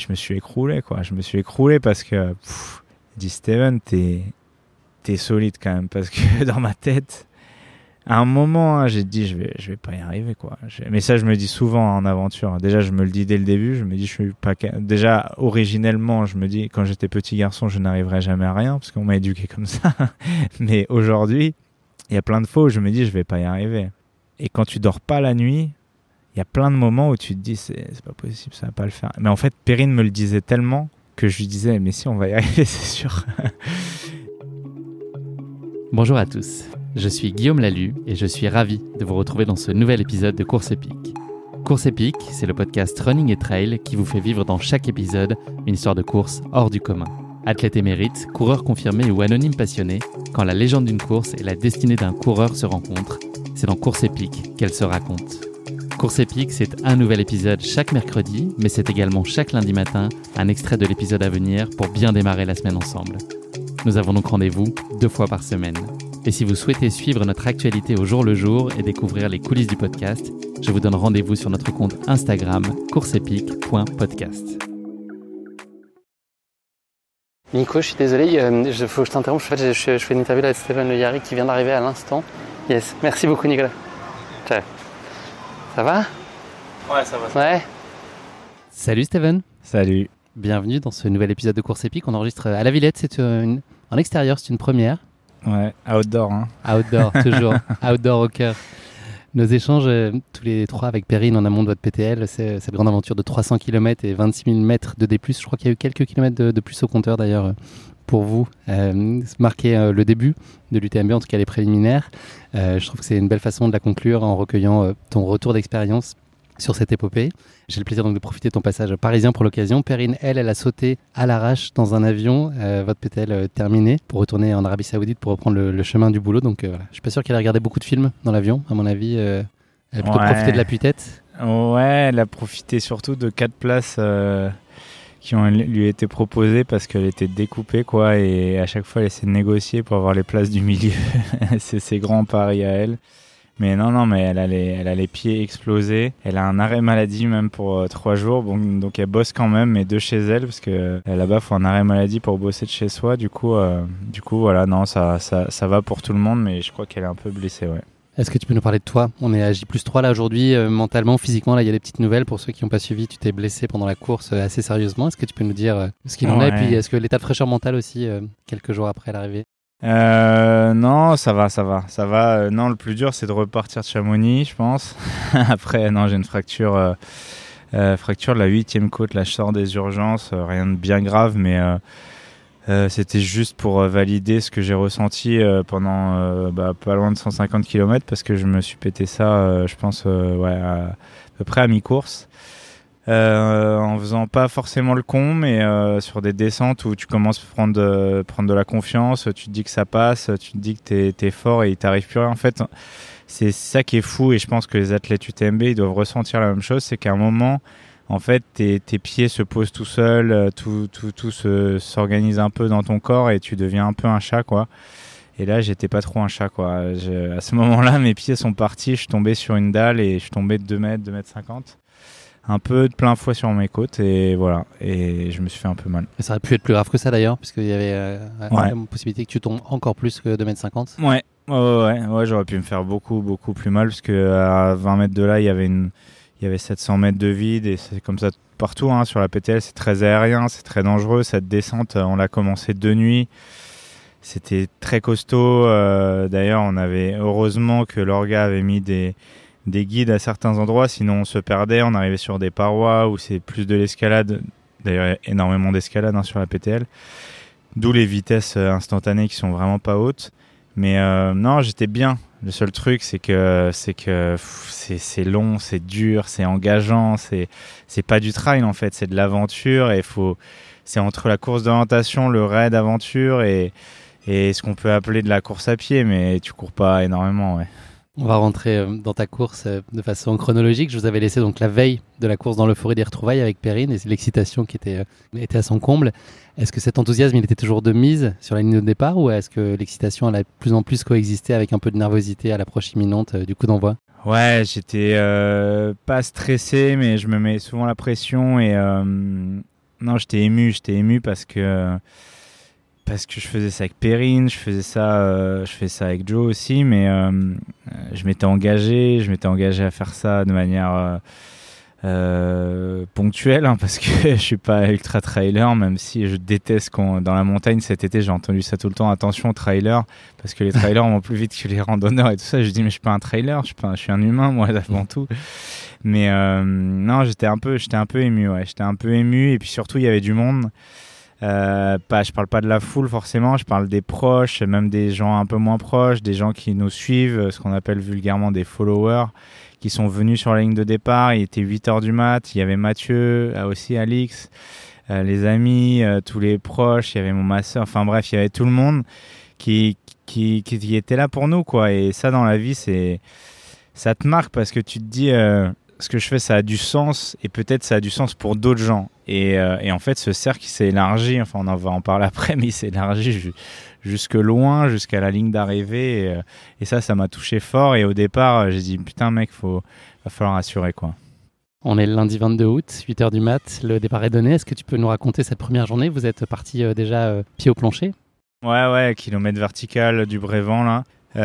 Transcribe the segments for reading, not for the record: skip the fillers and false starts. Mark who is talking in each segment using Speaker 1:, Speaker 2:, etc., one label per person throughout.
Speaker 1: je me suis écroulé, quoi. Je me suis écroulé parce que, je dis, Steven, t'es solide quand même. Parce que dans ma tête, à un moment, hein, j'ai dit, je vais pas y arriver, quoi. Mais ça, je me dis souvent en aventure. Déjà, je me le dis dès le début. Je me dis, je suis pas. Déjà, originellement, je me dis, quand j'étais petit garçon, je n'arriverai jamais à rien parce qu'on m'a éduqué comme ça. Mais aujourd'hui, il y a plein de fois où je me dis, je vais pas y arriver. Et quand tu dors pas la nuit, il y a plein de moments où tu te dis, c'est pas possible, ça va pas le faire. Mais en fait, Perrine me le disait tellement que je lui disais, mais si, on va y arriver, c'est sûr.
Speaker 2: Bonjour à tous, je suis Guillaume Lalu et je suis ravi de vous retrouver dans ce nouvel épisode de Course Épique. Course Épique, c'est le podcast Running et Trail qui vous fait vivre dans chaque épisode une histoire de course hors du commun. Athlète émérite, coureur confirmé ou anonyme passionné, quand la légende d'une course et la destinée d'un coureur se rencontrent, c'est dans Course Épique qu'elle se raconte. Course Épique, c'est un nouvel épisode chaque mercredi, mais c'est également chaque lundi matin un extrait de l'épisode à venir pour bien démarrer la semaine ensemble. Nous avons donc rendez-vous 2 fois par semaine. Et si vous souhaitez suivre notre actualité au jour le jour et découvrir les coulisses du podcast, je vous donne rendez-vous sur notre compte Instagram courseepique.podcast.
Speaker 3: Nico, je suis désolé, il faut que je t'interrompe. En fait, je fais une interview avec Steven Le Yarrick qui vient d'arriver à l'instant. Yes, merci beaucoup Nicolas. Ciao. Ça va ?
Speaker 1: Ouais, ça va.
Speaker 3: Ouais.
Speaker 2: Salut Steven.
Speaker 1: Salut.
Speaker 2: Bienvenue dans ce nouvel épisode de Course Épique. On enregistre à la Villette, c'est en extérieur, c'est une première.
Speaker 1: Ouais, outdoor. Hein.
Speaker 2: Outdoor, toujours. Outdoor au cœur. Nos échanges, tous les trois avec Perrine en amont de votre PTL, c'est cette grande aventure de 300 km et 26 000 mètres de D+. Je crois qu'il y a eu quelques kilomètres de plus au compteur d'ailleurs pour vous. Marquer le début de l'UTMB, en tout cas les préliminaires. Je trouve que c'est une belle façon de la conclure en recueillant ton retour d'expérience sur cette épopée. J'ai le plaisir donc de profiter de ton passage parisien pour l'occasion. Perrine, elle a sauté à l'arrache dans un avion, votre PTL terminé, pour retourner en Arabie Saoudite pour reprendre le chemin du boulot. Donc voilà. Je suis pas sûr qu'elle a regardé beaucoup de films dans l'avion. À mon avis, elle a plutôt profité de l'appui-tête.
Speaker 1: Ouais, elle a profité surtout de 4 places qui ont lui été proposées parce qu'elle était découpée, quoi. Et à chaque fois, elle essaie de négocier pour avoir les places du milieu. C'est ses grands paris à elle. Mais non, mais elle a les pieds explosés. Elle a un arrêt maladie même pour 3 jours. Bon, donc elle bosse quand même, mais de chez elle, parce que là-bas, il faut un arrêt maladie pour bosser de chez soi. Du coup, voilà, non, ça va pour tout le monde, mais je crois qu'elle est un peu blessée, ouais.
Speaker 2: Est-ce que tu peux nous parler de toi ? On est à J+3 là aujourd'hui, mentalement, physiquement, là il y a des petites nouvelles. Pour ceux qui n'ont pas suivi, tu t'es blessé pendant la course assez sérieusement. Est-ce que tu peux nous dire ce qu'il en est ? Et puis est-ce que l'état de fraîcheur mentale aussi, quelques jours après l'arrivée ?
Speaker 1: Non, ça va. Non, le plus dur, c'est de repartir de Chamonix, je pense. Après, non, j'ai une fracture de la 8e côte. Là, je sors des urgences, rien de bien grave, mais c'était juste pour valider ce que j'ai ressenti pendant pas loin de 150 km, parce que je me suis pété ça, je pense, à peu près à mi-course. En faisant pas forcément le con, mais sur des descentes où tu commences à prendre de la confiance, tu te dis que ça passe, tu te dis que t'es fort et il t'arrive plus rien. En fait, c'est ça qui est fou, et je pense que les athlètes UTMB ils doivent ressentir la même chose, c'est qu'à un moment, en fait, tes pieds se posent tout seuls, tout s'organise un peu dans ton corps et tu deviens un peu un chat, quoi. Et là, j'étais pas trop un chat, quoi. À ce moment-là, mes pieds sont partis, je suis tombé sur une dalle et je suis tombé de 2 mètres, 2 mètres 50. Un peu de plein fouet sur mes côtes, et voilà, et je me suis fait un peu mal.
Speaker 2: Ça aurait pu être plus grave que ça d'ailleurs, puisqu'il y avait la possibilité que tu tombes encore plus que 2,50 m.
Speaker 1: Ouais, j'aurais pu me faire beaucoup plus mal, parce qu'à 20 mètres de là, il y avait 700 mètres de vide, et c'est comme ça partout, hein, sur la PTL, c'est très aérien, c'est très dangereux. Cette descente, on l'a commencé de nuit, c'était très costaud. D'ailleurs, on avait, heureusement que l'orga avait mis des guides à certains endroits, sinon on se perdait, on arrivait sur des parois où c'est plus de l'escalade. D'ailleurs, il y a énormément d'escalade, hein, sur la PTL, d'où les vitesses instantanées qui sont vraiment pas hautes. Mais non, j'étais bien. Le seul truc, c'est que c'est long, c'est dur, c'est engageant, c'est pas du trail en fait, c'est de l'aventure, et c'est entre la course d'orientation, le raid aventure et ce qu'on peut appeler de la course à pied, mais tu cours pas énormément, ouais.
Speaker 2: On va rentrer dans ta course de façon chronologique. Je vous avais laissé donc la veille de la course dans l'euphorie des retrouvailles avec Perrine, et c'est l'excitation qui était à son comble. Est-ce que cet enthousiasme, il était toujours de mise sur la ligne de départ, ou est-ce que l'excitation, elle a de plus en plus coexisté avec un peu de nervosité à l'approche imminente du coup d'envoi ?
Speaker 1: Ouais, j'étais pas stressé, mais je me mets souvent la pression, et non, j'étais ému parce que je faisais ça avec Perrine, je fais ça avec Joe aussi, mais je m'étais engagé à faire ça de manière ponctuelle, hein, parce que je suis pas ultra trailer, même si je déteste dans la montagne cet été, j'ai entendu ça tout le temps, attention aux trailers, parce que les trailers vont plus vite que les randonneurs et tout ça. Je dis mais je suis pas un trailer, je suis un humain moi avant tout. Mais non, j'étais un peu ému, ouais, et puis surtout il y avait du monde. Je parle pas de la foule forcément, je parle des proches, même des gens un peu moins proches, des gens qui nous suivent, ce qu'on appelle vulgairement des followers, qui sont venus sur la ligne de départ. Il était 8h du mat, il y avait Mathieu, aussi Alix, les amis, tous les proches, il y avait mon masseur, enfin bref, il y avait tout le monde qui était là pour nous, quoi. Et ça, dans la vie, ça te marque parce que tu te dis ce que je fais, ça a du sens, et peut-être ça a du sens pour d'autres gens. Et en fait, ce cercle il s'est élargi, enfin on va en parler après, mais il s'est élargi jusque loin, jusqu'à la ligne d'arrivée. Et ça m'a touché fort. Et au départ, j'ai dit putain mec, va falloir assurer, quoi.
Speaker 2: On est le lundi 22 août, 8h du mat, le départ est donné. Est-ce que tu peux nous raconter cette première journée? Vous êtes parti déjà pied au plancher?
Speaker 1: Ouais, kilomètre vertical du Brévent là.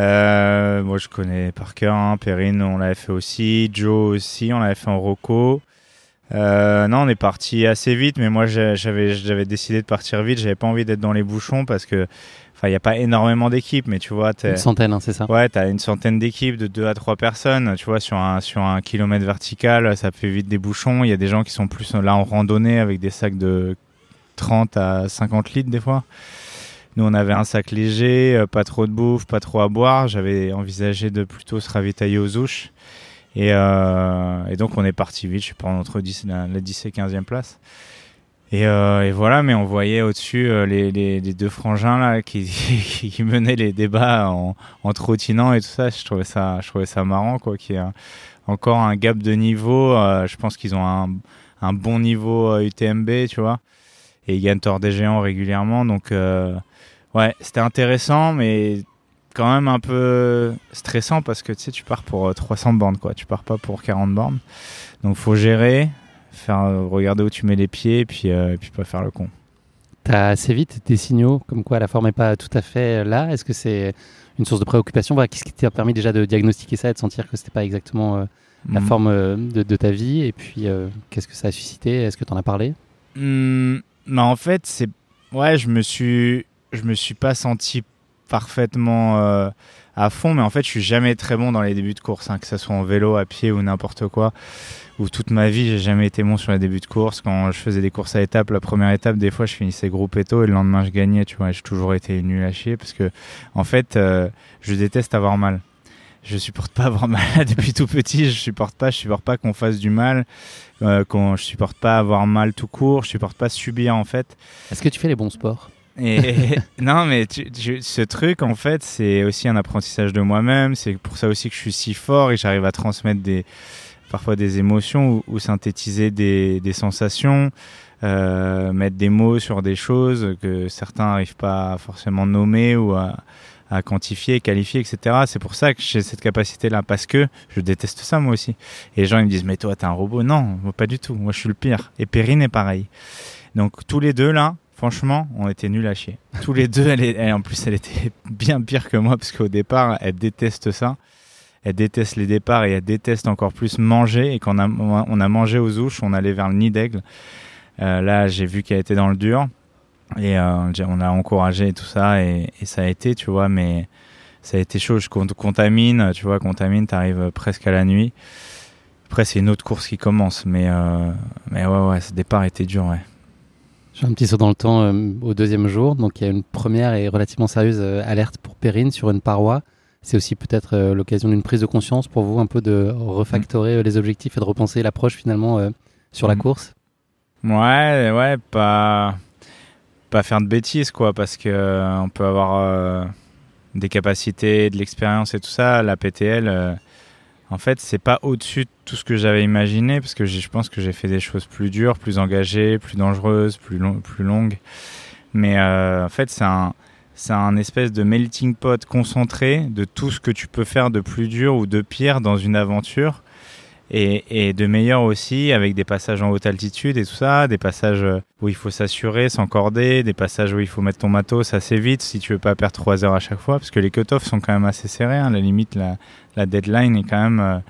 Speaker 1: Moi je connais par cœur, hein. Perrine on l'avait fait aussi, Joe aussi, on l'avait fait en roco. Non, on est parti assez vite, mais moi j'avais décidé de partir vite. J'avais pas envie d'être dans les bouchons parce que, enfin, il y a pas énormément d'équipes, mais tu vois,
Speaker 2: une centaine, hein, c'est ça?
Speaker 1: Ouais, t'as une centaine d'équipes de 2 à 3 personnes. Tu vois, sur un kilomètre vertical, ça fait vite des bouchons. Il y a des gens qui sont plus là en randonnée avec des sacs de 30 à 50 litres des fois. Nous, on avait un sac léger, pas trop de bouffe, pas trop à boire. J'avais envisagé de plutôt se ravitailler aux ouches. Et donc, on est parti vite. Je suis pas entre la 10 et 15e place. Et voilà, mais on voyait au-dessus les deux frangins là, qui menaient les débats en trottinant et tout ça. Je trouvais ça marrant, quoi, qu'il y ait encore un gap de niveau. Je pense qu'ils ont un bon niveau UTMB, tu vois. Et ils gagnent Tour des Géants régulièrement. Donc, ouais, c'était intéressant, mais quand même un peu stressant parce que tu sais, tu pars pour 300 bornes, quoi. Tu pars pas pour 40 bornes. Donc, faut gérer, regarder où tu mets les pieds et puis pas faire le con.
Speaker 2: T'as assez vite des signaux comme quoi la forme n'est pas tout à fait là. Est-ce que c'est une source de préoccupation? Voilà, qu'est-ce qui t'a permis déjà de diagnostiquer ça et de sentir que c'était pas exactement la forme de ta vie? Et puis, qu'est-ce que ça a suscité? Est-ce que t'en as parlé?
Speaker 1: Bah en fait, je me suis pas senti parfaitement à fond, mais en fait, je suis jamais très bon dans les débuts de course, hein, que ça soit en vélo, à pied ou n'importe quoi. Ou toute ma vie, j'ai jamais été bon sur les débuts de course. Quand je faisais des courses à étapes, la première étape, des fois, je finissais groupe éto et le lendemain, je gagnais. Tu vois, j'ai toujours été nul à chier parce que, en fait, je déteste avoir mal. Je supporte pas avoir mal depuis tout petit. Je supporte pas qu'on fasse du mal. Je supporte pas avoir mal tout court. Je supporte pas subir, en fait.
Speaker 2: Est-ce que tu fais les bons sports?
Speaker 1: Et non, mais ce truc, en fait, c'est aussi un apprentissage de moi-même. C'est pour ça aussi que je suis si fort et j'arrive à transmettre parfois des émotions ou synthétiser des sensations, mettre des mots sur des choses que certains n'arrivent pas à forcément nommer ou à quantifier, qualifier, etc. C'est pour ça que j'ai cette capacité-là, parce que je déteste ça moi aussi. Et les gens ils me disent, mais toi t'es un robot. Non, moi, pas du tout, moi je suis le pire. Et Perrine est pareil. Donc tous les deux là, franchement, on était nuls à chier. Tous les deux, en plus elle était bien pire que moi, parce qu'au départ elle déteste ça. Elle déteste les départs et elle déteste encore plus manger. Et quand on a mangé aux ouches, on allait vers le Nid d'Aigle. Là, j'ai vu qu'elle était dans le dur. Et on a encouragé et tout ça. Et ça a été, tu vois, mais ça a été chaud. Je contamine, tu vois, t'arrives presque à la nuit. Après, c'est une autre course qui commence. Mais ouais, ce départ était dur, ouais.
Speaker 2: Je fais un petit saut dans le temps au deuxième jour. Donc, il y a une première et relativement sérieuse alerte pour Perrine sur une paroi. C'est aussi peut-être l'occasion d'une prise de conscience pour vous, un peu de refactorer les objectifs et de repenser l'approche finalement sur la course?
Speaker 1: Ouais, pas faire de bêtises, quoi, parce que on peut avoir des capacités, de l'expérience et tout ça. La PTL, en fait, c'est pas au-dessus de tout ce que j'avais imaginé, parce que je pense que j'ai fait des choses plus dures, plus engagées, plus dangereuses, plus longues. Mais en fait, c'est un espèce de melting pot concentré de tout ce que tu peux faire de plus dur ou de pire dans une aventure. et de meilleur aussi, avec des passages en haute altitude et tout ça, des passages où il faut s'assurer, s'encorder, des passages où il faut mettre ton matos assez vite si tu veux pas perdre 3 heures à chaque fois, parce que les cut-offs sont quand même assez serrés, hein. La limite, la deadline est quand même...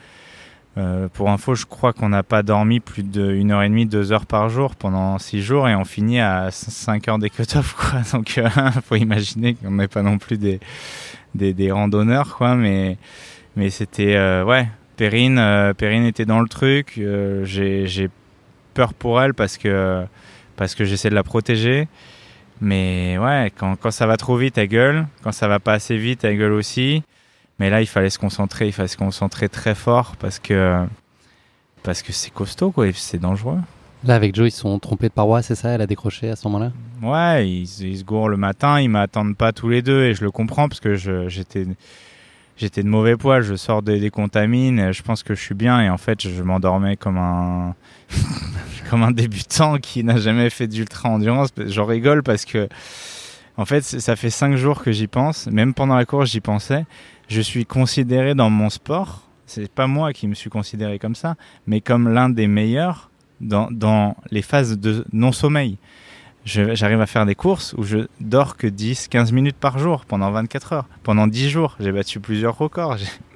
Speaker 1: pour info, je crois qu'on n'a pas dormi plus de 1h30, 2 heures par jour pendant 6 jours et on finit à 5 heures des cut-offs, quoi. Donc, faut imaginer qu'on n'est pas non plus des randonneurs, quoi. Mais c'était, ouais, Perrine était dans le truc. J'ai peur pour elle parce que j'essaie de la protéger. Mais ouais, quand ça va trop vite, elle gueule. Quand ça va pas assez vite, elle gueule aussi. Mais là, il fallait se concentrer très fort parce que c'est costaud, quoi, et c'est dangereux.
Speaker 2: Là, avec Joe, ils se sont trompés de paroi, c'est ça? Elle a décroché à ce moment-là?
Speaker 1: Ouais, ils se gourent le matin, ils m'attendent pas tous les deux et je le comprends parce que j'étais de mauvais poil, je sors des contamines, je pense que je suis bien et en fait, je m'endormais comme un comme un débutant qui n'a jamais fait d'ultra-endurance. J'en rigole parce que en fait, ça fait 5 jours que j'y pense, même pendant la course, j'y pensais. Je suis considéré dans mon sport, c'est pas moi qui me suis considéré comme ça, mais comme l'un des meilleurs dans les phases de non-sommeil. J'arrive à faire des courses où je dors que 10-15 minutes par jour pendant 24 heures. Pendant 10 jours, j'ai battu plusieurs records.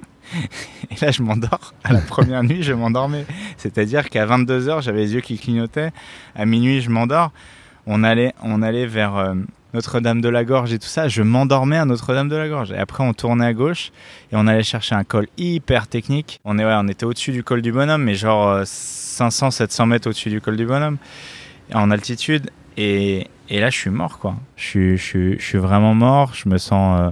Speaker 1: Et là, je m'endors. À la première nuit, je m'endormais. C'est-à-dire qu'à 22 heures, j'avais les yeux qui clignotaient. À minuit, je m'endors. On allait vers... Notre-Dame-de-la-Gorge et tout ça, je m'endormais à Notre-Dame-de-la-Gorge. Et après, on tournait à gauche et on allait chercher un col hyper technique. On était au-dessus du col du Bonhomme, mais genre 500-700 mètres au-dessus du col du Bonhomme, en altitude. Et là, je suis mort, quoi. Je suis vraiment mort. Je me sens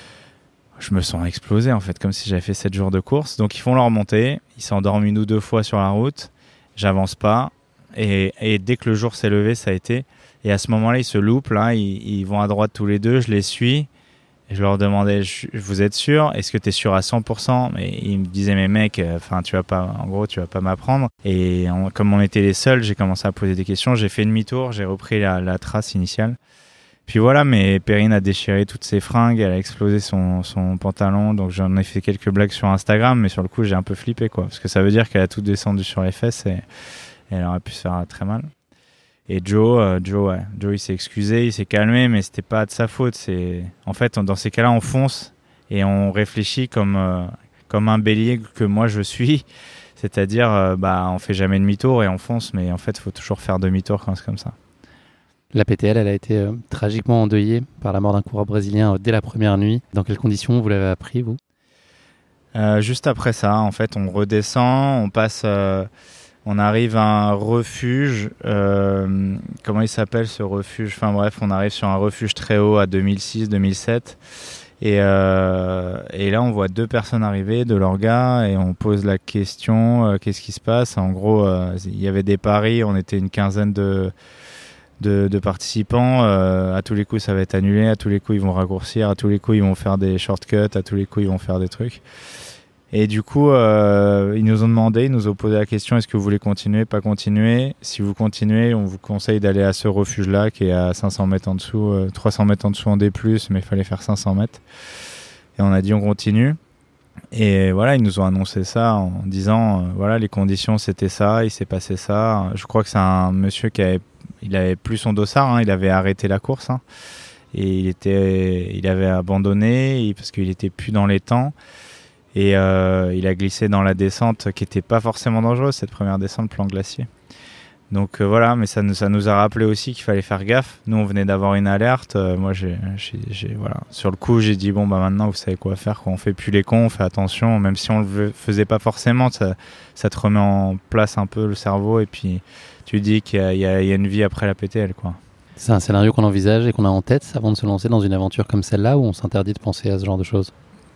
Speaker 1: explosé, en fait, comme si j'avais fait 7 jours de course. Donc, ils font leur montée. Ils s'endorment 1 ou 2 fois sur la route. J'avance pas. Et dès que le jour s'est levé, ça a été... Et à ce moment-là, ils se loupent, là, ils vont à droite tous les deux, je les suis. Et je leur demandais, vous êtes sûr? Est-ce que tu es sûr à 100%? Mais ils me disaient, mais mec, tu vas pas m'apprendre. Et comme on était les seuls, j'ai commencé à poser des questions. J'ai fait demi-tour, j'ai repris la trace initiale. Puis voilà, mais Perrine a déchiré toutes ses fringues, elle a explosé son pantalon. Donc j'en ai fait quelques blagues sur Instagram, mais sur le coup, j'ai un peu flippé, quoi. Parce que ça veut dire qu'elle a tout descendu sur les fesses et elle aurait pu se faire très mal. Et Joe, il s'est excusé, il s'est calmé, mais c'était pas de sa faute. En fait, dans ces cas-là, on fonce et on réfléchit comme un bélier que moi je suis. C'est-à-dire, on fait jamais demi-tour et on fonce, mais en fait, il faut toujours faire demi-tour quand c'est comme ça.
Speaker 2: La PTL, elle a été tragiquement endeuillée par la mort d'un coureur brésilien dès la première nuit. Dans quelles conditions vous l'avez appris, vous?
Speaker 1: Juste après ça, en fait, on redescend, on passe... on arrive à un refuge, comment il s'appelle ce refuge? Enfin bref, on arrive sur un refuge très haut à 2006-2007 et là on voit 2 personnes arriver de l'orga et on pose la question, qu'est-ce qui se passe? En gros, il y avait des paris, on était une quinzaine de participants, à tous les coups ça va être annulé, à tous les coups ils vont raccourcir, à tous les coups ils vont faire des shortcuts, à tous les coups ils vont faire des trucs. Et du coup, ils nous ont demandé, ils nous ont posé la question, est-ce que vous voulez continuer, pas continuer? Si vous continuez, on vous conseille d'aller à ce refuge-là qui est à 500 mètres en dessous, 300 mètres en dessous en D+, mais il fallait faire 500 mètres. Et on a dit on continue. Et voilà, ils nous ont annoncé ça en disant, voilà, les conditions c'était ça, il s'est passé ça. Je crois que c'est un monsieur il avait plus son dossard, hein, il avait arrêté la course, hein, et il avait abandonné parce qu'il était plus dans les temps. Et il a glissé dans la descente qui était pas forcément dangereuse, cette première descente plan glacier. Donc voilà, mais ça nous a rappelé aussi qu'il fallait faire gaffe. Nous, on venait d'avoir une alerte. Moi, voilà. Sur le coup, j'ai dit bon bah maintenant vous savez quoi faire. On fait plus les cons, on fait attention. Même si on le faisait pas forcément, ça te remet en place un peu le cerveau et puis tu dis qu'il y a une vie après la PTL, quoi.
Speaker 2: C'est un scénario qu'on envisage et qu'on a en tête avant de se lancer dans une aventure comme celle-là où on s'interdit de penser à ce genre de choses.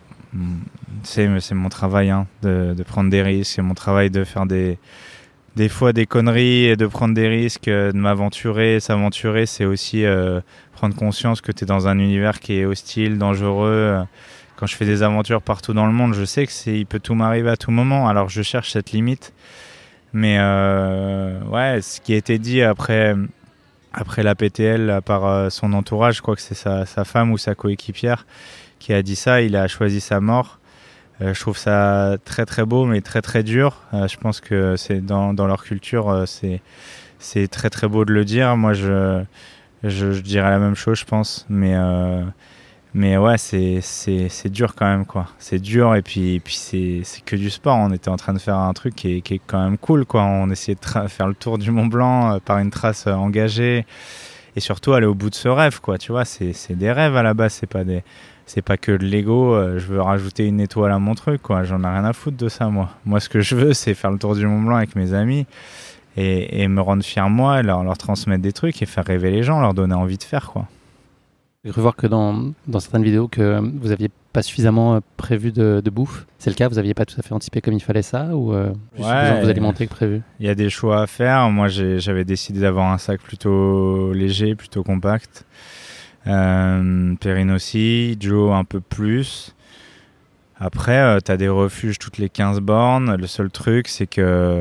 Speaker 1: C'est mon travail, hein, de prendre des risques. C'est mon travail de faire des fois des conneries et de prendre des risques, de m'aventurer. S'aventurer, c'est aussi prendre conscience que tu es dans un univers qui est hostile, dangereux. Quand je fais des aventures partout dans le monde, je sais que il peut tout m'arriver à tout moment. Alors je cherche cette limite. Mais ouais, ce qui a été dit après la PTL par son entourage, je crois que c'est sa femme ou sa coéquipière qui a dit ça. Il a choisi sa mort. Je trouve ça très très beau, mais très très dur. Je pense que c'est dans leur culture, c'est très très beau de le dire. Moi, je dirais la même chose, je pense. Mais ouais, c'est dur quand même, quoi. C'est dur, et puis c'est que du sport. On était en train de faire un truc qui est quand même cool, quoi. On essayait de faire le tour du Mont Blanc par une trace engagée, et surtout aller au bout de ce rêve, quoi. Tu vois, c'est des rêves à la base, c'est pas que de l'ego. Je veux rajouter une étoile à mon truc, quoi. J'en ai rien à foutre de ça, moi. Moi, ce que je veux, c'est faire le tour du Mont Blanc avec mes amis et me rendre fier, moi, leur transmettre des trucs et faire rêver les gens, leur donner envie de faire, quoi.
Speaker 3: J'ai cru voir que dans certaines vidéos que vous n'aviez pas suffisamment prévu de bouffe. C'est le cas, vous n'aviez pas tout à fait anticipé comme il fallait ça, ou juste besoin de vous alimenter que prévu?
Speaker 1: Il y a des choix à faire. Moi, j'avais décidé d'avoir un sac plutôt léger, plutôt compact. Perrine aussi, Joe un peu plus. Après, tu as des refuges toutes les 15 bornes. Le seul truc, c'est que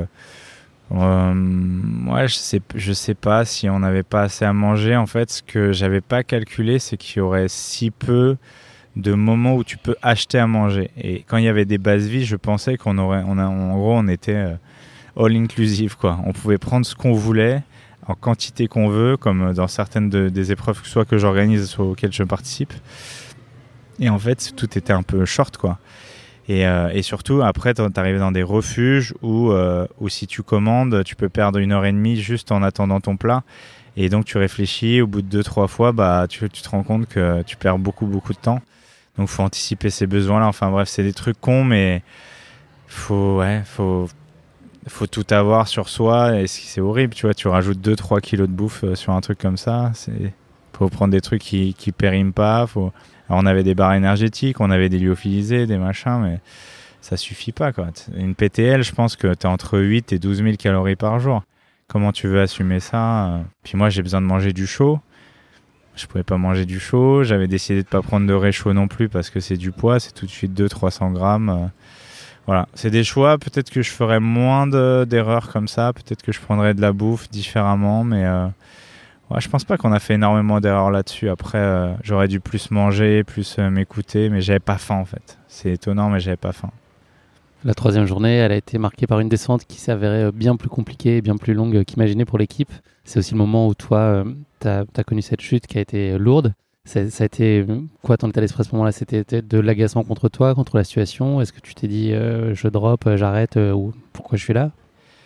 Speaker 1: ouais, je sais pas si on n'avait pas assez à manger. En fait, ce que j'avais pas calculé, c'est qu'il y aurait si peu de moments où tu peux acheter à manger. Et quand il y avait des bases vies, je pensais en gros, on était all inclusive, quoi. On pouvait prendre ce qu'on voulait en quantité qu'on veut, comme dans certaines des épreuves, soit que j'organise, soit auxquelles je participe. Et en fait, tout était un peu short, quoi. Et surtout, après, t'arrives dans des refuges où si tu commandes, tu peux perdre 1h30 juste en attendant ton plat. Et donc, tu réfléchis, au bout de 2-3 fois, tu te rends compte que tu perds beaucoup, beaucoup de temps. Donc, faut anticiper ces besoins-là. Enfin bref, c'est des trucs cons, mais faut tout avoir sur soi. Et c'est horrible, tu vois. Tu rajoutes 2-3 kilos de bouffe sur un truc comme ça. Faut prendre des trucs qui périment pas. Alors, on avait des barres énergétiques, on avait des lyophilisés, des machins, mais ça suffit pas, quoi. Une PTL, je pense que tu es entre 8 et 12 000 calories par jour. Comment tu veux assumer ça? Puis moi, j'ai besoin de manger du chaud. Je pouvais pas manger du chaud. J'avais décidé de pas prendre de réchaud non plus parce que c'est du poids, c'est tout de suite 200-300 grammes. Voilà, c'est des choix. Peut-être que je ferais moins d'erreurs comme ça. Peut-être que je prendrais de la bouffe différemment, mais ouais, je pense pas qu'on a fait énormément d'erreurs là-dessus. Après, j'aurais dû plus manger, plus m'écouter, mais j'avais pas faim en fait. C'est étonnant, mais j'avais pas faim.
Speaker 3: La troisième journée, elle a été marquée par une descente qui s'avérait bien plus compliquée et bien plus longue qu'imaginé pour l'équipe. C'est aussi le moment où toi, tu as connu cette chute qui a été lourde. Ça a été quoi ton état d'esprit à ce moment-là? C'était de l'agacement contre toi, contre la situation? Est-ce que tu t'es dit je drop, j'arrête, ou pourquoi je suis là?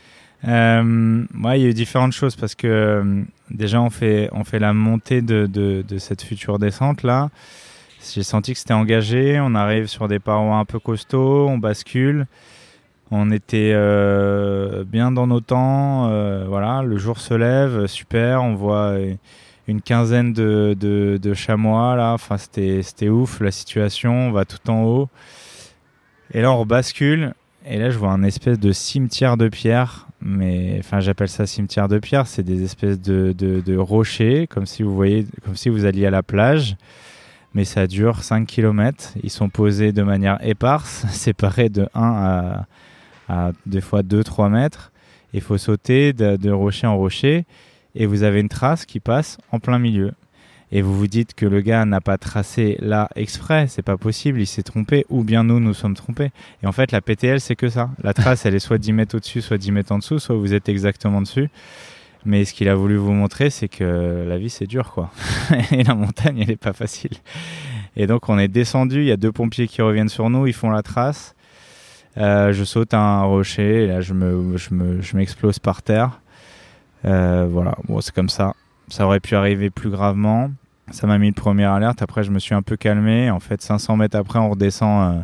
Speaker 1: Ouais, il y a eu différentes choses parce que déjà on fait la montée de cette future descente là. J'ai senti que c'était engagé. On arrive sur des parois un peu costauds, on bascule. On était bien dans nos temps. Voilà, le jour se lève, super. On voit une quinzaine de chamois là. Enfin, c'était ouf la situation. On va tout en haut. Et là, on bascule. Et là, je vois un espèce de cimetière de pierre. Mais enfin, j'appelle ça cimetière de pierre. C'est des espèces de rochers, comme si vous alliez à la plage. Mais ça dure 5 km. Ils sont posés de manière éparse, séparés de 1 à des fois 2-3 mètres. Il faut sauter de rocher en rocher. Et vous avez une trace qui passe en plein milieu. Et vous vous dites que le gars n'a pas tracé là exprès. C'est pas possible, il s'est trompé. Ou bien nous sommes trompés. Et en fait, la PTL, c'est que ça. La trace, elle est soit 10 mètres au-dessus, soit 10 mètres en dessous, soit vous êtes exactement dessus. Mais ce qu'il a voulu vous montrer, c'est que la vie, c'est dur, quoi. Et la montagne, elle est pas facile. Et donc, on est descendu. Il y a 2 pompiers qui reviennent sur nous. Ils font la trace. Je saute un rocher. Et là, je m'explose par terre. Voilà. Bon, c'est comme ça. Ça aurait pu arriver plus gravement. Ça m'a mis une première alerte. Après, je me suis un peu calmé. En fait, 500 mètres après, on redescend...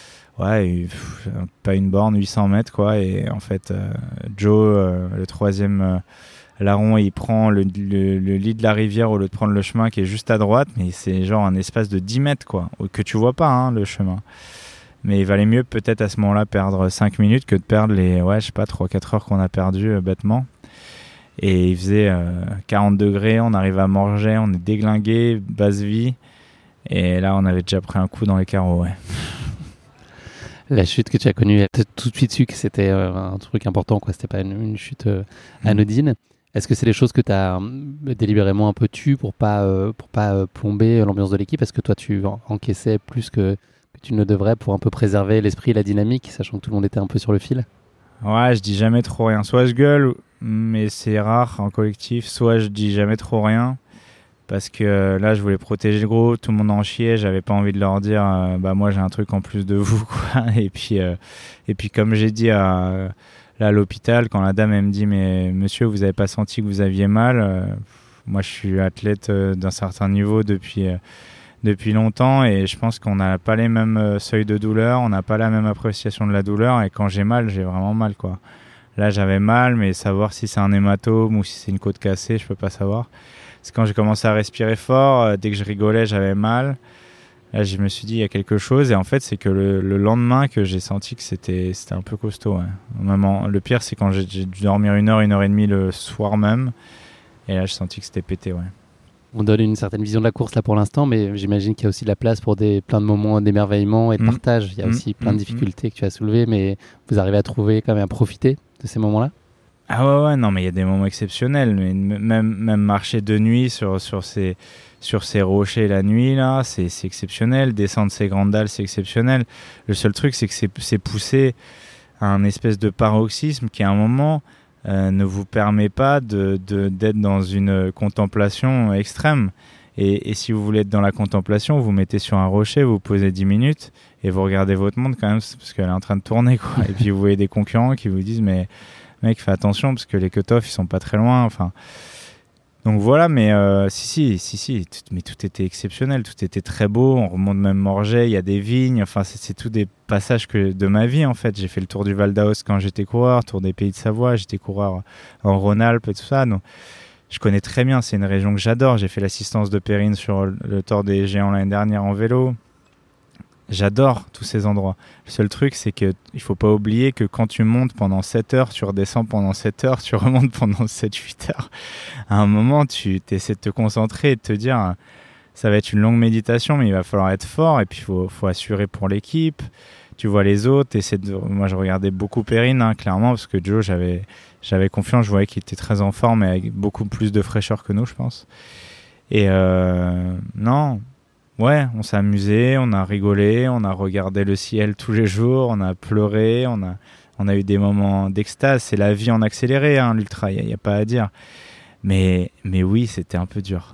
Speaker 1: pas une borne, 800 mètres, quoi. Et en fait, Joe, le troisième... larron, il prend le lit de la rivière au lieu de prendre le chemin qui est juste à droite, mais c'est genre un espace de 10 mètres, quoi, que tu vois pas, hein, le chemin. Mais il valait mieux peut-être à ce moment-là perdre 5 minutes que de perdre les 3-4 heures qu'on a perdues bêtement. Et il faisait 40 degrés, on arrive à Morges, on est déglingué, basse vie, et là on avait déjà pris un coup dans les carreaux, ouais.
Speaker 3: La chute que tu as connue, tu as tout de suite su que c'était un truc important, quoi. C'était pas une chute anodine. Est-ce que c'est des choses que tu as délibérément un peu tues pour pas plomber l'ambiance de l'équipe? Est-ce que toi tu encaissais plus que que tu ne devrais pour un peu préserver l'esprit et la dynamique, sachant que tout le monde était un peu sur le fil?
Speaker 1: Ouais, je dis jamais trop rien. Soit je gueule, mais c'est rare en collectif, soit je dis jamais trop rien. Parce que là, je voulais protéger le groupe, tout le monde en chiait, j'avais pas envie de leur dire moi j'ai un truc en plus de vous, quoi. Et puis comme j'ai dit là, à l'hôpital, quand la dame elle me dit mais monsieur, vous avez pas senti que vous aviez mal, moi je suis athlète d'un certain niveau depuis longtemps et je pense qu'on n'a pas les mêmes seuils de douleur, on n'a pas la même appréciation de la douleur et quand j'ai mal, j'ai vraiment mal, quoi. Là j'avais mal, mais savoir si c'est un hématome ou si c'est une côte cassée, je peux pas savoir. C'est quand j'ai commencé à respirer fort, dès que je rigolais, j'avais mal. Là, je me suis dit, il y a quelque chose. Et en fait, c'est que le lendemain que j'ai senti que c'était un peu costaud. Ouais. Vraiment, le pire, c'est quand j'ai dû dormir 1 heure, 1h30 le soir même. Et là, j'ai senti que c'était pété. Ouais.
Speaker 3: On donne une certaine vision de la course là pour l'instant, mais j'imagine qu'il y a aussi de la place pour plein de moments d'émerveillement et de partage. Il y a aussi plein de difficultés que tu as soulevées, mais vous arrivez à trouver quand même à profiter de ces moments-là?
Speaker 1: Ah ouais, non, mais il y a des moments exceptionnels. Mais même marcher de nuit sur ces rochers la nuit, là, c'est exceptionnel. Descendre ces grandes dalles, c'est exceptionnel. Le seul truc, c'est que c'est poussé à un espèce de paroxysme qui, à un moment, ne vous permet pas d'être dans une contemplation extrême. Et si vous voulez être dans la contemplation, vous mettez sur un rocher, vous posez 10 minutes et vous regardez votre montre quand même, parce qu'elle est en train de tourner, quoi. Et puis vous voyez des concurrents qui vous disent mais mec, fais attention parce que les cut-offs ils sont pas très loin. Enfin, donc voilà, mais mais tout était exceptionnel, tout était très beau. On remonte même Morges, il y a des vignes. Enfin, c'est tous des passages de ma vie en fait. J'ai fait le tour du Val d'Aoste quand j'étais coureur, tour des Pays de Savoie. J'étais coureur en Rhône-Alpes et tout ça. Donc, je connais très bien. C'est une région que j'adore. J'ai fait l'assistance de Périne sur le Tour des Géants l'année dernière en vélo. J'adore tous ces endroits. Le seul truc, c'est qu'il ne faut pas oublier que quand tu montes pendant 7 heures, tu redescends pendant 7 heures, tu remontes pendant 7-8 heures. À un moment, tu essaies de te concentrer et de te dire ça va être une longue méditation, mais il va falloir être fort et puis il faut assurer pour l'équipe. Tu vois les autres. Moi, je regardais beaucoup Périne, clairement, parce que Joe, j'avais confiance. Je voyais qu'il était très en forme et avec beaucoup plus de fraîcheur que nous, je pense. Et non... Ouais, on s'est amusé, on a rigolé, on a regardé le ciel tous les jours, on a pleuré, on a eu des moments d'extase. C'est la vie en accéléré, l'ultra, il n'y a pas à dire. Mais oui, c'était un peu dur.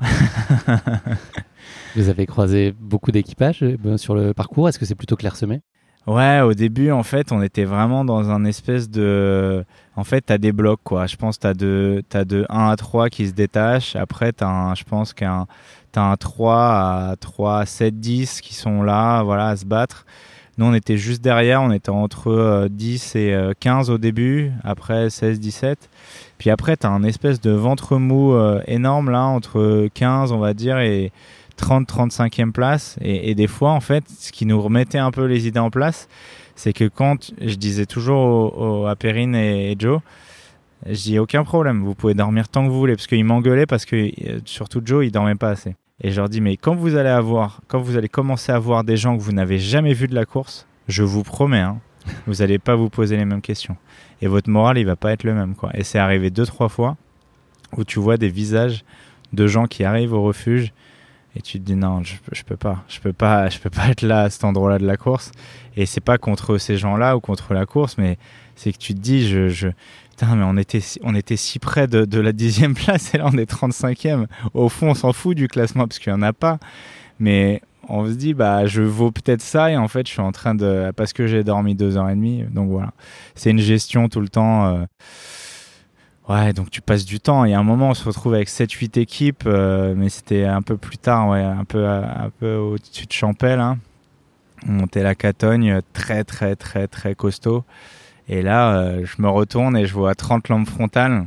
Speaker 3: Vous avez croisé beaucoup d'équipages sur le parcours. Est-ce que c'est plutôt clairsemé?
Speaker 1: Ouais, au début, en fait, on était vraiment dans un espèce de... En fait, t'as des blocs, quoi. Je pense que t'as de 1 à 3 qui se détachent. Après, t'as un 3 à 7, 10 qui sont là, voilà, à se battre. Nous, on était juste derrière. On était entre 10 et 15 au début. Après, 16, 17. Puis après, t'as un espèce de ventre mou énorme, là, entre 15, on va dire, et 30-35e place. Et des fois, en fait, ce qui nous remettait un peu les idées en place, c'est que quand je disais toujours à Perrine et Joe, je dis aucun problème, vous pouvez dormir tant que vous voulez, parce qu'ils m'engueulaient, parce que surtout Joe, il dormait pas assez. Et je leur dis, mais quand vous allez commencer à voir des gens que vous n'avez jamais vus de la course, je vous promets, vous n'allez pas vous poser les mêmes questions. Et votre moral, il va pas être le même, quoi. Et c'est arrivé 2-3 fois où tu vois des visages de gens qui arrivent au refuge et tu te dis non, je peux pas être là à cet endroit-là de la course. Et c'est pas contre ces gens-là ou contre la course, mais c'est que tu te dis putain, mais on était si près de la 10e place et là on est 35e. Au fond, on s'en fout du classement parce qu'il y en a pas, mais on se dit je vaux peut-être ça et en fait je suis en train parce que j'ai dormi 2h30. Donc voilà, c'est une gestion tout le temps. Ouais, donc tu passes du temps. Il y a un moment, on se retrouve avec 7-8 équipes, mais c'était un peu plus tard, ouais, un peu au-dessus de Champel. On montait la Catogne, très, très, très, très costaud. Et là, je me retourne et je vois 30 lampes frontales.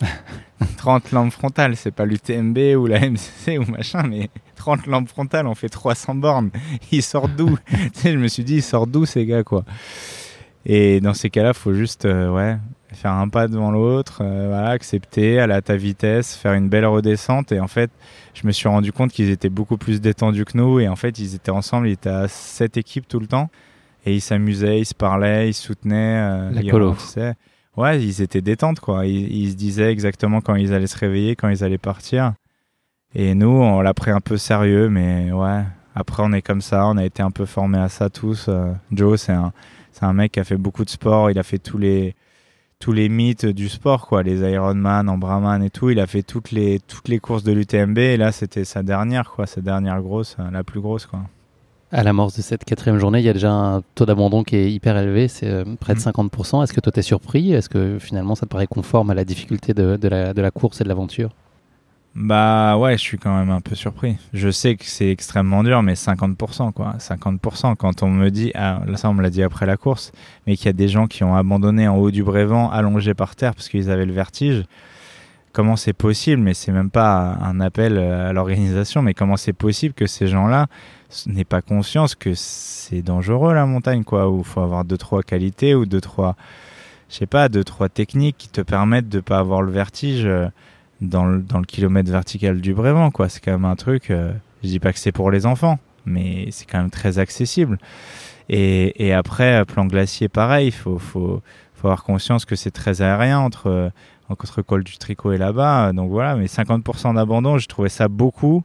Speaker 1: 30 lampes frontales, c'est pas l'UTMB ou la MCC ou machin, mais 30 lampes frontales, on fait 300 bornes. Ils sortent d'où? Je me suis dit, ils sortent d'où ces gars, quoi? Et dans ces cas-là, il faut juste faire un pas devant l'autre, accepter, aller à ta vitesse, faire une belle redescente. Et en fait, je me suis rendu compte qu'ils étaient beaucoup plus détendus que nous. Et en fait, ils étaient ensemble, ils étaient à 7 équipes tout le temps. Et ils s'amusaient, ils se parlaient, ils se soutenaient.
Speaker 3: La colo.
Speaker 1: Ouais, ils étaient détentes, quoi. Ils se disaient exactement quand ils allaient se réveiller, quand ils allaient partir. Et nous, on l'a pris un peu sérieux, mais ouais, Après, on est comme ça, on a été un peu formés à ça tous. Joe, c'est un mec qui a fait beaucoup de sport, il a fait tous les mythes du sport, quoi, les Ironman, Ambraman et tout. Il a fait toutes les courses de l'UTMB et là, c'était sa dernière grosse, la plus grosse, quoi.
Speaker 3: À l'amorce de cette 4e journée, il y a déjà un taux d'abandon qui est hyper élevé, c'est près de 50%. Est-ce que toi, t'es surpris ? Est-ce que finalement, ça te paraît conforme à la difficulté de la course et de l'aventure ?
Speaker 1: Bah ouais, je suis quand même un peu surpris. Je sais que c'est extrêmement dur, mais 50%, quoi. 50%, quand on me dit, là ça on me l'a dit après la course, mais qu'il y a des gens qui ont abandonné en haut du Brévent, allongés par terre parce qu'ils avaient le vertige. Comment c'est possible ? Mais c'est même pas un appel à l'organisation, mais comment c'est possible que ces gens-là n'aient pas conscience que c'est dangereux la montagne, quoi, où il faut avoir 2-3 qualités ou 2-3 techniques qui te permettent de pas avoir le vertige dans le kilomètre vertical du Brévent, quoi. C'est quand même un truc, je dis pas que c'est pour les enfants, mais c'est quand même très accessible. Et après, plan glacier, pareil, il faut avoir conscience que c'est très aérien entre col du Tricot et là-bas. Donc voilà, mais 50% d'abandon, j'ai trouvé ça beaucoup.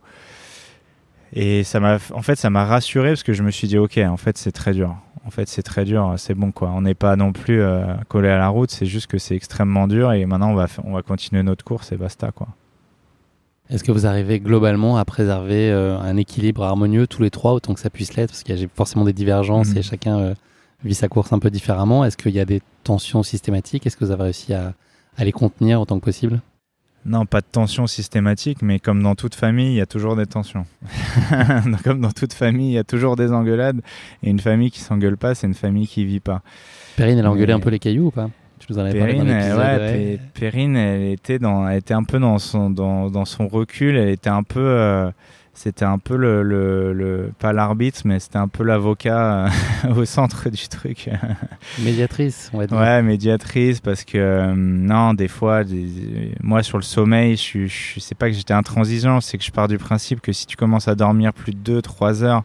Speaker 1: Et ça m'a rassuré parce que je me suis dit, ok, en fait, c'est très dur. C'est bon, quoi. On n'est pas non plus collé à la route, c'est juste que c'est extrêmement dur et maintenant on va continuer notre course et basta, quoi.
Speaker 3: Est-ce que vous arrivez globalement à préserver un équilibre harmonieux tous les trois, autant que ça puisse l'être, parce qu'il y a forcément des divergences et chacun vit sa course un peu différemment. Est-ce qu'il y a des tensions systématiques ? Est-ce que vous avez réussi à les contenir autant que possible ?
Speaker 1: Non, pas de tension systématique, mais comme dans toute famille, il y a toujours des tensions. Comme dans toute famille, il y a toujours des engueulades. Et une famille qui s'engueule pas, c'est une famille qui vit pas.
Speaker 3: Perrine, elle a engueulé un peu les cailloux ou pas ? Tu nous en avais parlé dans l'épisode.
Speaker 1: Perrine, elle était un peu dans son recul. Elle était un peu... c'était un peu pas l'arbitre, mais c'était un peu l'avocat au centre du truc.
Speaker 3: Médiatrice, on va dire.
Speaker 1: Ouais, médiatrice, parce que non, des fois, moi sur le sommeil, c'est pas que j'étais intransigeant, c'est que je pars du principe que si tu commences à dormir plus de 2-3 heures,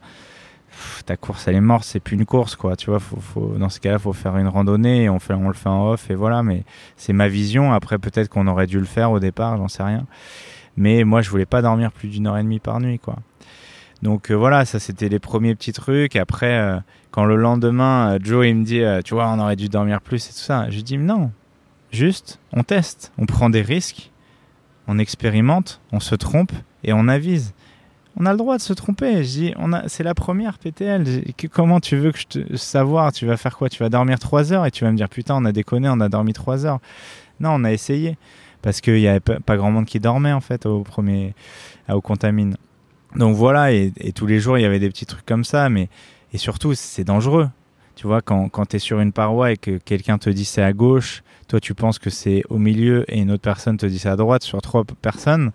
Speaker 1: ta course elle est morte, c'est plus une course, quoi. Tu vois, dans ce cas-là, faut faire une randonnée, et on le fait en off, et voilà. Mais c'est ma vision. Après, peut-être qu'on aurait dû le faire au départ, j'en sais rien. Mais moi, je voulais pas dormir plus d'1h30 par nuit, quoi. Donc voilà, ça c'était les premiers petits trucs. Après, quand le lendemain, Joe il me dit, tu vois, on aurait dû dormir plus et tout ça. Je dis non, juste, on teste, on prend des risques, on expérimente, on se trompe et on avise. On a le droit de se tromper. Je dis, c'est la première PTL. Comment tu veux que savoir ? Tu vas faire quoi ? Tu vas dormir 3 heures et tu vas me dire, putain, on a déconné, on a dormi 3 heures. Non, on a essayé. Parce qu'il n'y avait pas grand monde qui dormait, en fait, au Contamine. Donc voilà, et tous les jours, il y avait des petits trucs comme ça. Et surtout, c'est dangereux. Tu vois, quand tu es sur une paroi et que quelqu'un te dit c'est à gauche, toi, tu penses que c'est au milieu et une autre personne te dit c'est à droite, sur 3 personnes,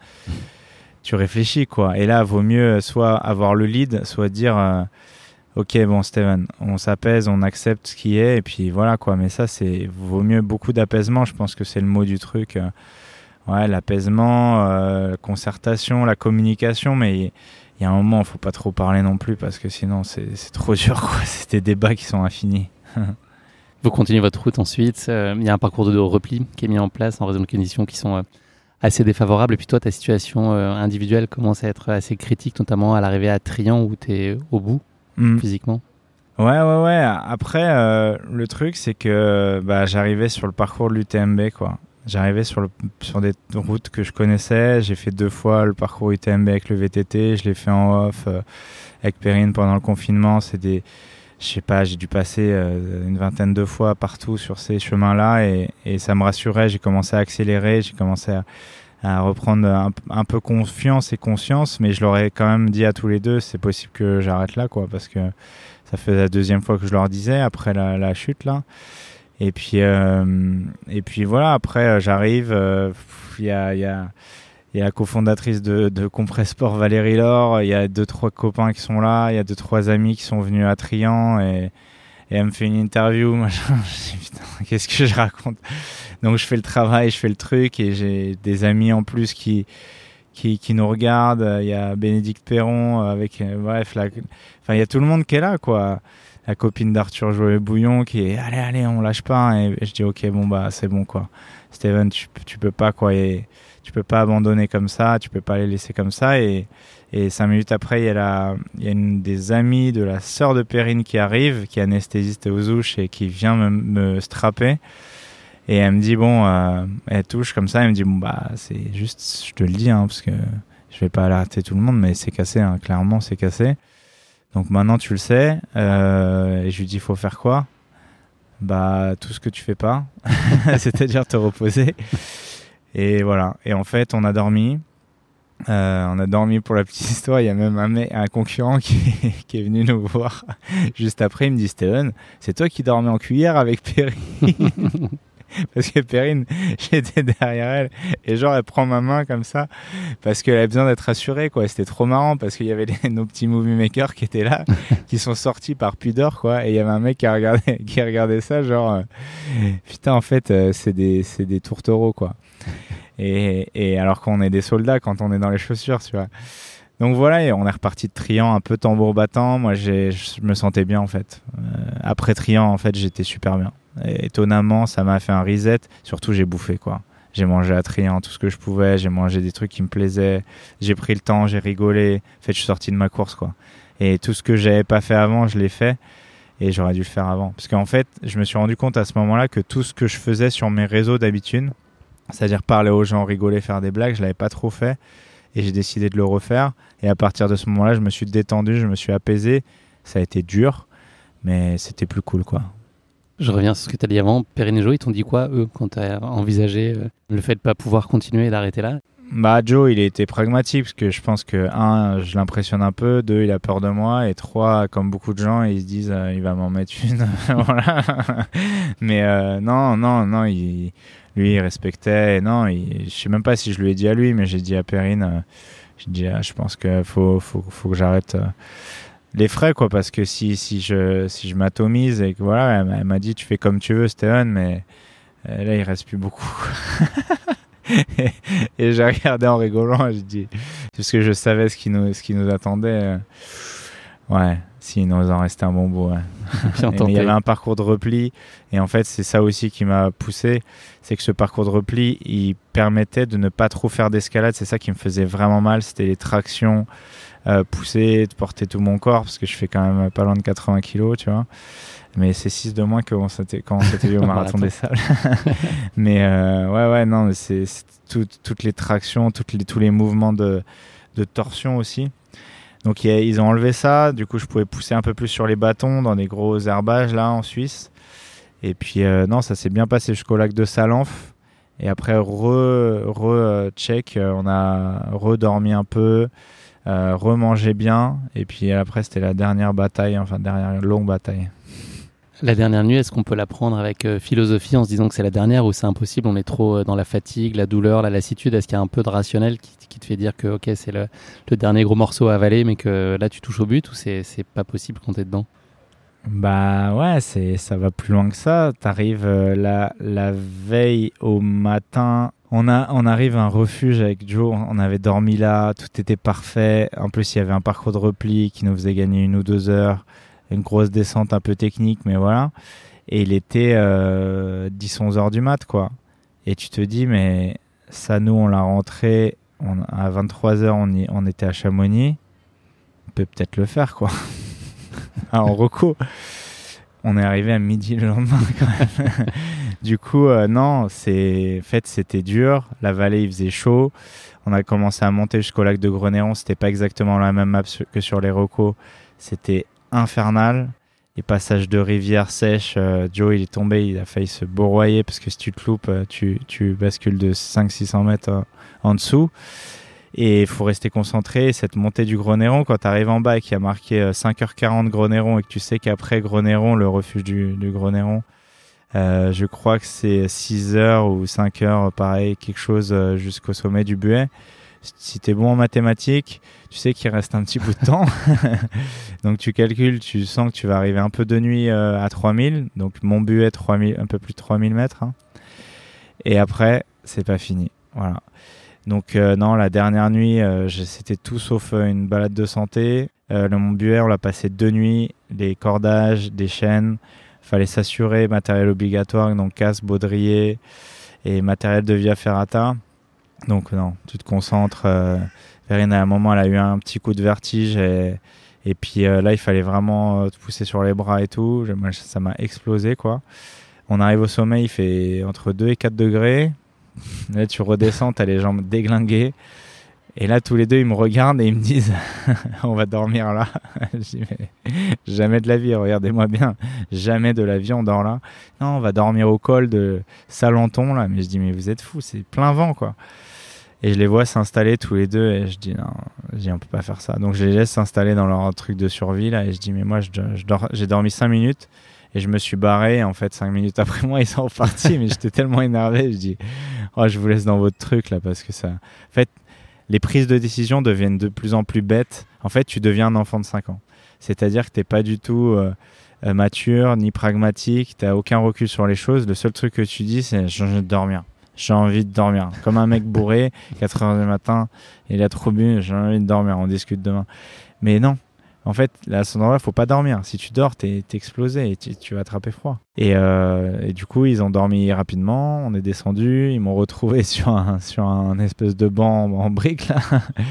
Speaker 1: tu réfléchis, quoi. Et là, vaut mieux soit avoir le lead, soit dire... ok, bon, Steven, on s'apaise, on accepte ce qui est, et puis voilà, quoi. Mais ça, vaut mieux beaucoup d'apaisement, je pense que c'est le mot du truc. Ouais, l'apaisement, la concertation, la communication, mais il y a un moment, il ne faut pas trop parler non plus, parce que sinon, c'est trop dur, quoi. C'est des débats qui sont infinis.
Speaker 3: Vous continuez votre route ensuite. Il y a un parcours de repli qui est mis en place en raison de conditions qui sont assez défavorables. Et puis toi, ta situation individuelle commence à être assez critique, notamment à l'arrivée à Trian, où tu es au bout. Physiquement.
Speaker 1: Ouais. Après, le truc, c'est que j'arrivais sur le parcours de l'UTMB, quoi. J'arrivais sur des routes que je connaissais. J'ai fait 2 fois le parcours UTMB avec le VTT. Je l'ai fait en off avec Perrine pendant le confinement. Je sais pas, j'ai dû passer une vingtaine de fois partout sur ces chemins-là et ça me rassurait. J'ai commencé à accélérer. J'ai commencé à reprendre un peu confiance et conscience, mais je leur ai quand même dit à tous les deux, c'est possible que j'arrête là, quoi, parce que ça fait la 2e fois que je leur disais après la chute là. Et puis voilà, après j'arrive, il y a la cofondatrice de Compressport, Valérie Laure, il y a 2-3 copains qui sont là, il y a 2-3 amis qui sont venus à Trian et elle me fait une interview. Moi, je me dis, putain, qu'est-ce que je raconte ? Donc, je fais le travail, je fais le truc et j'ai des amis en plus qui nous regardent. Il y a Bénédicte Perron avec, bref, il y a tout le monde qui est là, quoi. la copine d'Arthur Joël Bouillon qui est allez, on lâche pas. Et je dis ok, bon bah c'est bon quoi. Steven, tu peux pas quoi. Et tu peux pas abandonner comme ça, tu peux pas les laisser comme ça. Et 5 minutes après, il y a une des amies de la sœur de Perrine qui arrive, qui est anesthésiste aux ouches et qui vient me strapper. Et elle me dit elle touche comme ça, elle me dit bon bah c'est juste, je te le dis parce que je vais pas alerter tout le monde, mais c'est cassé, clairement c'est cassé. Donc maintenant tu le sais. Et je lui dis faut faire quoi ? Bah tout ce que tu fais pas, c'est-à-dire te reposer. Et voilà. Et en fait on a dormi. On a dormi pour la petite histoire. Il y a même un concurrent qui est venu nous voir juste après. Il me dit Steven, c'est toi qui dormais en cuillère avec Perrine. Parce que Perrine, j'étais derrière elle et genre elle prend ma main comme ça parce qu'elle a besoin d'être rassurée quoi. C'était trop marrant parce qu'il y avait nos petits movie makers qui étaient là, qui sont sortis par pudeur quoi. Et il y avait un mec qui regardait ça genre putain en fait c'est des tourtereaux quoi. Et alors qu'on est des soldats quand on est dans les chaussures tu vois. Donc voilà, et on est reparti de Trian un peu tambour battant. Moi je me sentais bien en fait. Après Trian en fait j'étais super bien. Et étonnamment ça m'a fait un reset, surtout j'ai bouffé quoi. J'ai mangé à Trian tout ce que je pouvais, j'ai mangé des trucs qui me plaisaient, j'ai pris le temps, j'ai rigolé, en fait je suis sorti de ma course quoi. Et tout ce que j'avais pas fait avant je l'ai fait et j'aurais dû le faire avant. Parce qu'en fait je me suis rendu compte à ce moment-là que tout ce que je faisais sur mes réseaux d'habitude, c'est-à-dire parler aux gens, rigoler, faire des blagues, je l'avais pas trop fait et j'ai décidé de le refaire. Et à partir de ce moment-là je me suis détendu, je me suis apaisé, ça a été dur mais c'était plus cool quoi.
Speaker 3: Je reviens sur ce que tu as dit avant. Perrine et Joe, ils t'ont dit quoi, eux, quand tu as envisagé le fait de ne pas pouvoir continuer et d'arrêter là ?
Speaker 1: Bah, Joe, il a été pragmatique parce que je pense que, 1, je l'impressionne un peu, 2, il a peur de moi et 3, comme beaucoup de gens, ils se disent il va m'en mettre une. Voilà. Mais non, lui, il respectait. Et non, je sais même pas si je lui ai dit à lui, mais j'ai dit à Perrine, je pense qu'il faut que j'arrête. Les frais quoi, parce que si je m'atomise et que voilà, elle m'a dit tu fais comme tu veux Steven, mais là il reste plus beaucoup. et j'ai regardé en rigolant et j'ai dit parce que je savais ce qui nous attendait. Ouais, s'il nous en restait un bon bout. Ouais.
Speaker 3: Bien tenté.
Speaker 1: Mais il y avait un parcours de repli et en fait c'est ça aussi qui m'a poussé, c'est que ce parcours de repli il permettait de ne pas trop faire d'escalade. C'est ça qui me faisait vraiment mal, c'était les tractions. Pousser, de porter tout mon corps parce que je fais quand même pas loin de 80 kilos tu vois, mais c'est 6 de moins que quand on s'était vu au marathon des sables. Mais ouais non mais c'est toutes les tractions, tous les mouvements de torsion aussi. Donc ils ont enlevé ça, du coup je pouvais pousser un peu plus sur les bâtons dans des gros herbages là en Suisse. Et puis non, ça s'est bien passé jusqu'au lac de Salanf. Et après check, on a redormi un peu, remanger bien, et puis après c'était la dernière longue bataille.
Speaker 3: La dernière nuit, est-ce qu'on peut la prendre avec philosophie en se disant que c'est la dernière ou c'est impossible, on est trop dans la fatigue, la douleur, la lassitude? Est-ce qu'il y a un peu de rationnel qui te fait dire que ok, c'est le dernier gros morceau à avaler mais que là tu touches au but, ou c'est pas possible quand t'es dedans?
Speaker 1: Bah ouais, ça va plus loin que ça. T'arrives la veille au matin. On arrive à un refuge avec Joe, on avait dormi là, tout était parfait. En plus, il y avait un parcours de repli qui nous faisait gagner 1 ou 2 heures. Une grosse descente un peu technique, mais voilà. Et il était 10-11 heures du mat, quoi. Et tu te dis, mais ça, nous, on l'a rentré à 23 heures, on était à Chamonix. On peut peut-être le faire, quoi. En reco. On est arrivé à midi le lendemain quand même. Du coup, non, c'était dur. La vallée, il faisait chaud. On a commencé à monter jusqu'au lac de Grenéron. C'était pas exactement la même map que sur les recos. C'était infernal. Les passages de rivière sèche. Joe, il est tombé. Il a failli se bourroyer parce que si tu te loupes, tu bascules de 500-600 mètres en dessous. Et il faut rester concentré. Cette montée du Grenéron, quand tu arrives en bas et qu'il y a marqué 5h40 Grenéron et que tu sais qu'après Grenéron, le refuge du Grenéron, je crois que c'est 6h ou 5h, pareil, quelque chose jusqu'au sommet du Buet. Si tu es bon en mathématiques, tu sais qu'il reste un petit bout de temps. Donc tu calcules, tu sens que tu vas arriver un peu de nuit à 3000. Donc mon Buet, 3000, un peu plus de 3000 mètres. Hein. Et après, c'est pas fini. Voilà. Donc non, la dernière nuit, c'était tout sauf une balade de santé. Le Mont Buet, on l'a passé 2 nuits, des cordages, des chaînes. Fallait s'assurer, matériel obligatoire, donc casque, baudrier et matériel de via ferrata. Donc non, tu te concentres. Perrine, à un moment, elle a eu un petit coup de vertige et puis là, il fallait vraiment te pousser sur les bras et tout. Moi, ça m'a explosé, quoi. On arrive au sommet, il fait entre 2 et 4 degrés. Là, tu redescends, t'as les jambes déglinguées. Et là, tous les deux, ils me regardent et ils me disent on va dormir là. Je dis mais jamais de la vie, regardez-moi bien. Jamais de la vie, on dort là. Non, on va dormir au col de Salenton là. Mais je dis mais vous êtes fous, c'est plein vent, quoi. Et je les vois s'installer tous les deux et je dis non, on peut pas faire ça. Donc je les laisse s'installer dans leur truc de survie là et je dis mais moi j'ai dormi 5 minutes et je me suis barré. En fait 5 minutes après moi ils sont repartis mais j'étais tellement énervé, je dis oh je vous laisse dans votre truc là parce que ça... En fait les prises de décision deviennent de plus en plus bêtes. En fait tu deviens un enfant de 5 ans. C'est-à-dire que t'es pas du tout mature ni pragmatique, t'as aucun recul sur les choses. Le seul truc que tu dis c'est j'ai envie de dormir. J'ai envie de dormir. Comme un mec bourré, 4h du matin, il a trop bu, j'ai envie de dormir, on discute demain. Mais non, en fait, là, à ce endroit-là, il ne faut pas dormir. Si tu dors, t'es explosé et tu vas attraper froid. Et du coup, ils ont dormi rapidement, on est descendu, ils m'ont retrouvé sur un espèce de banc en briques, là.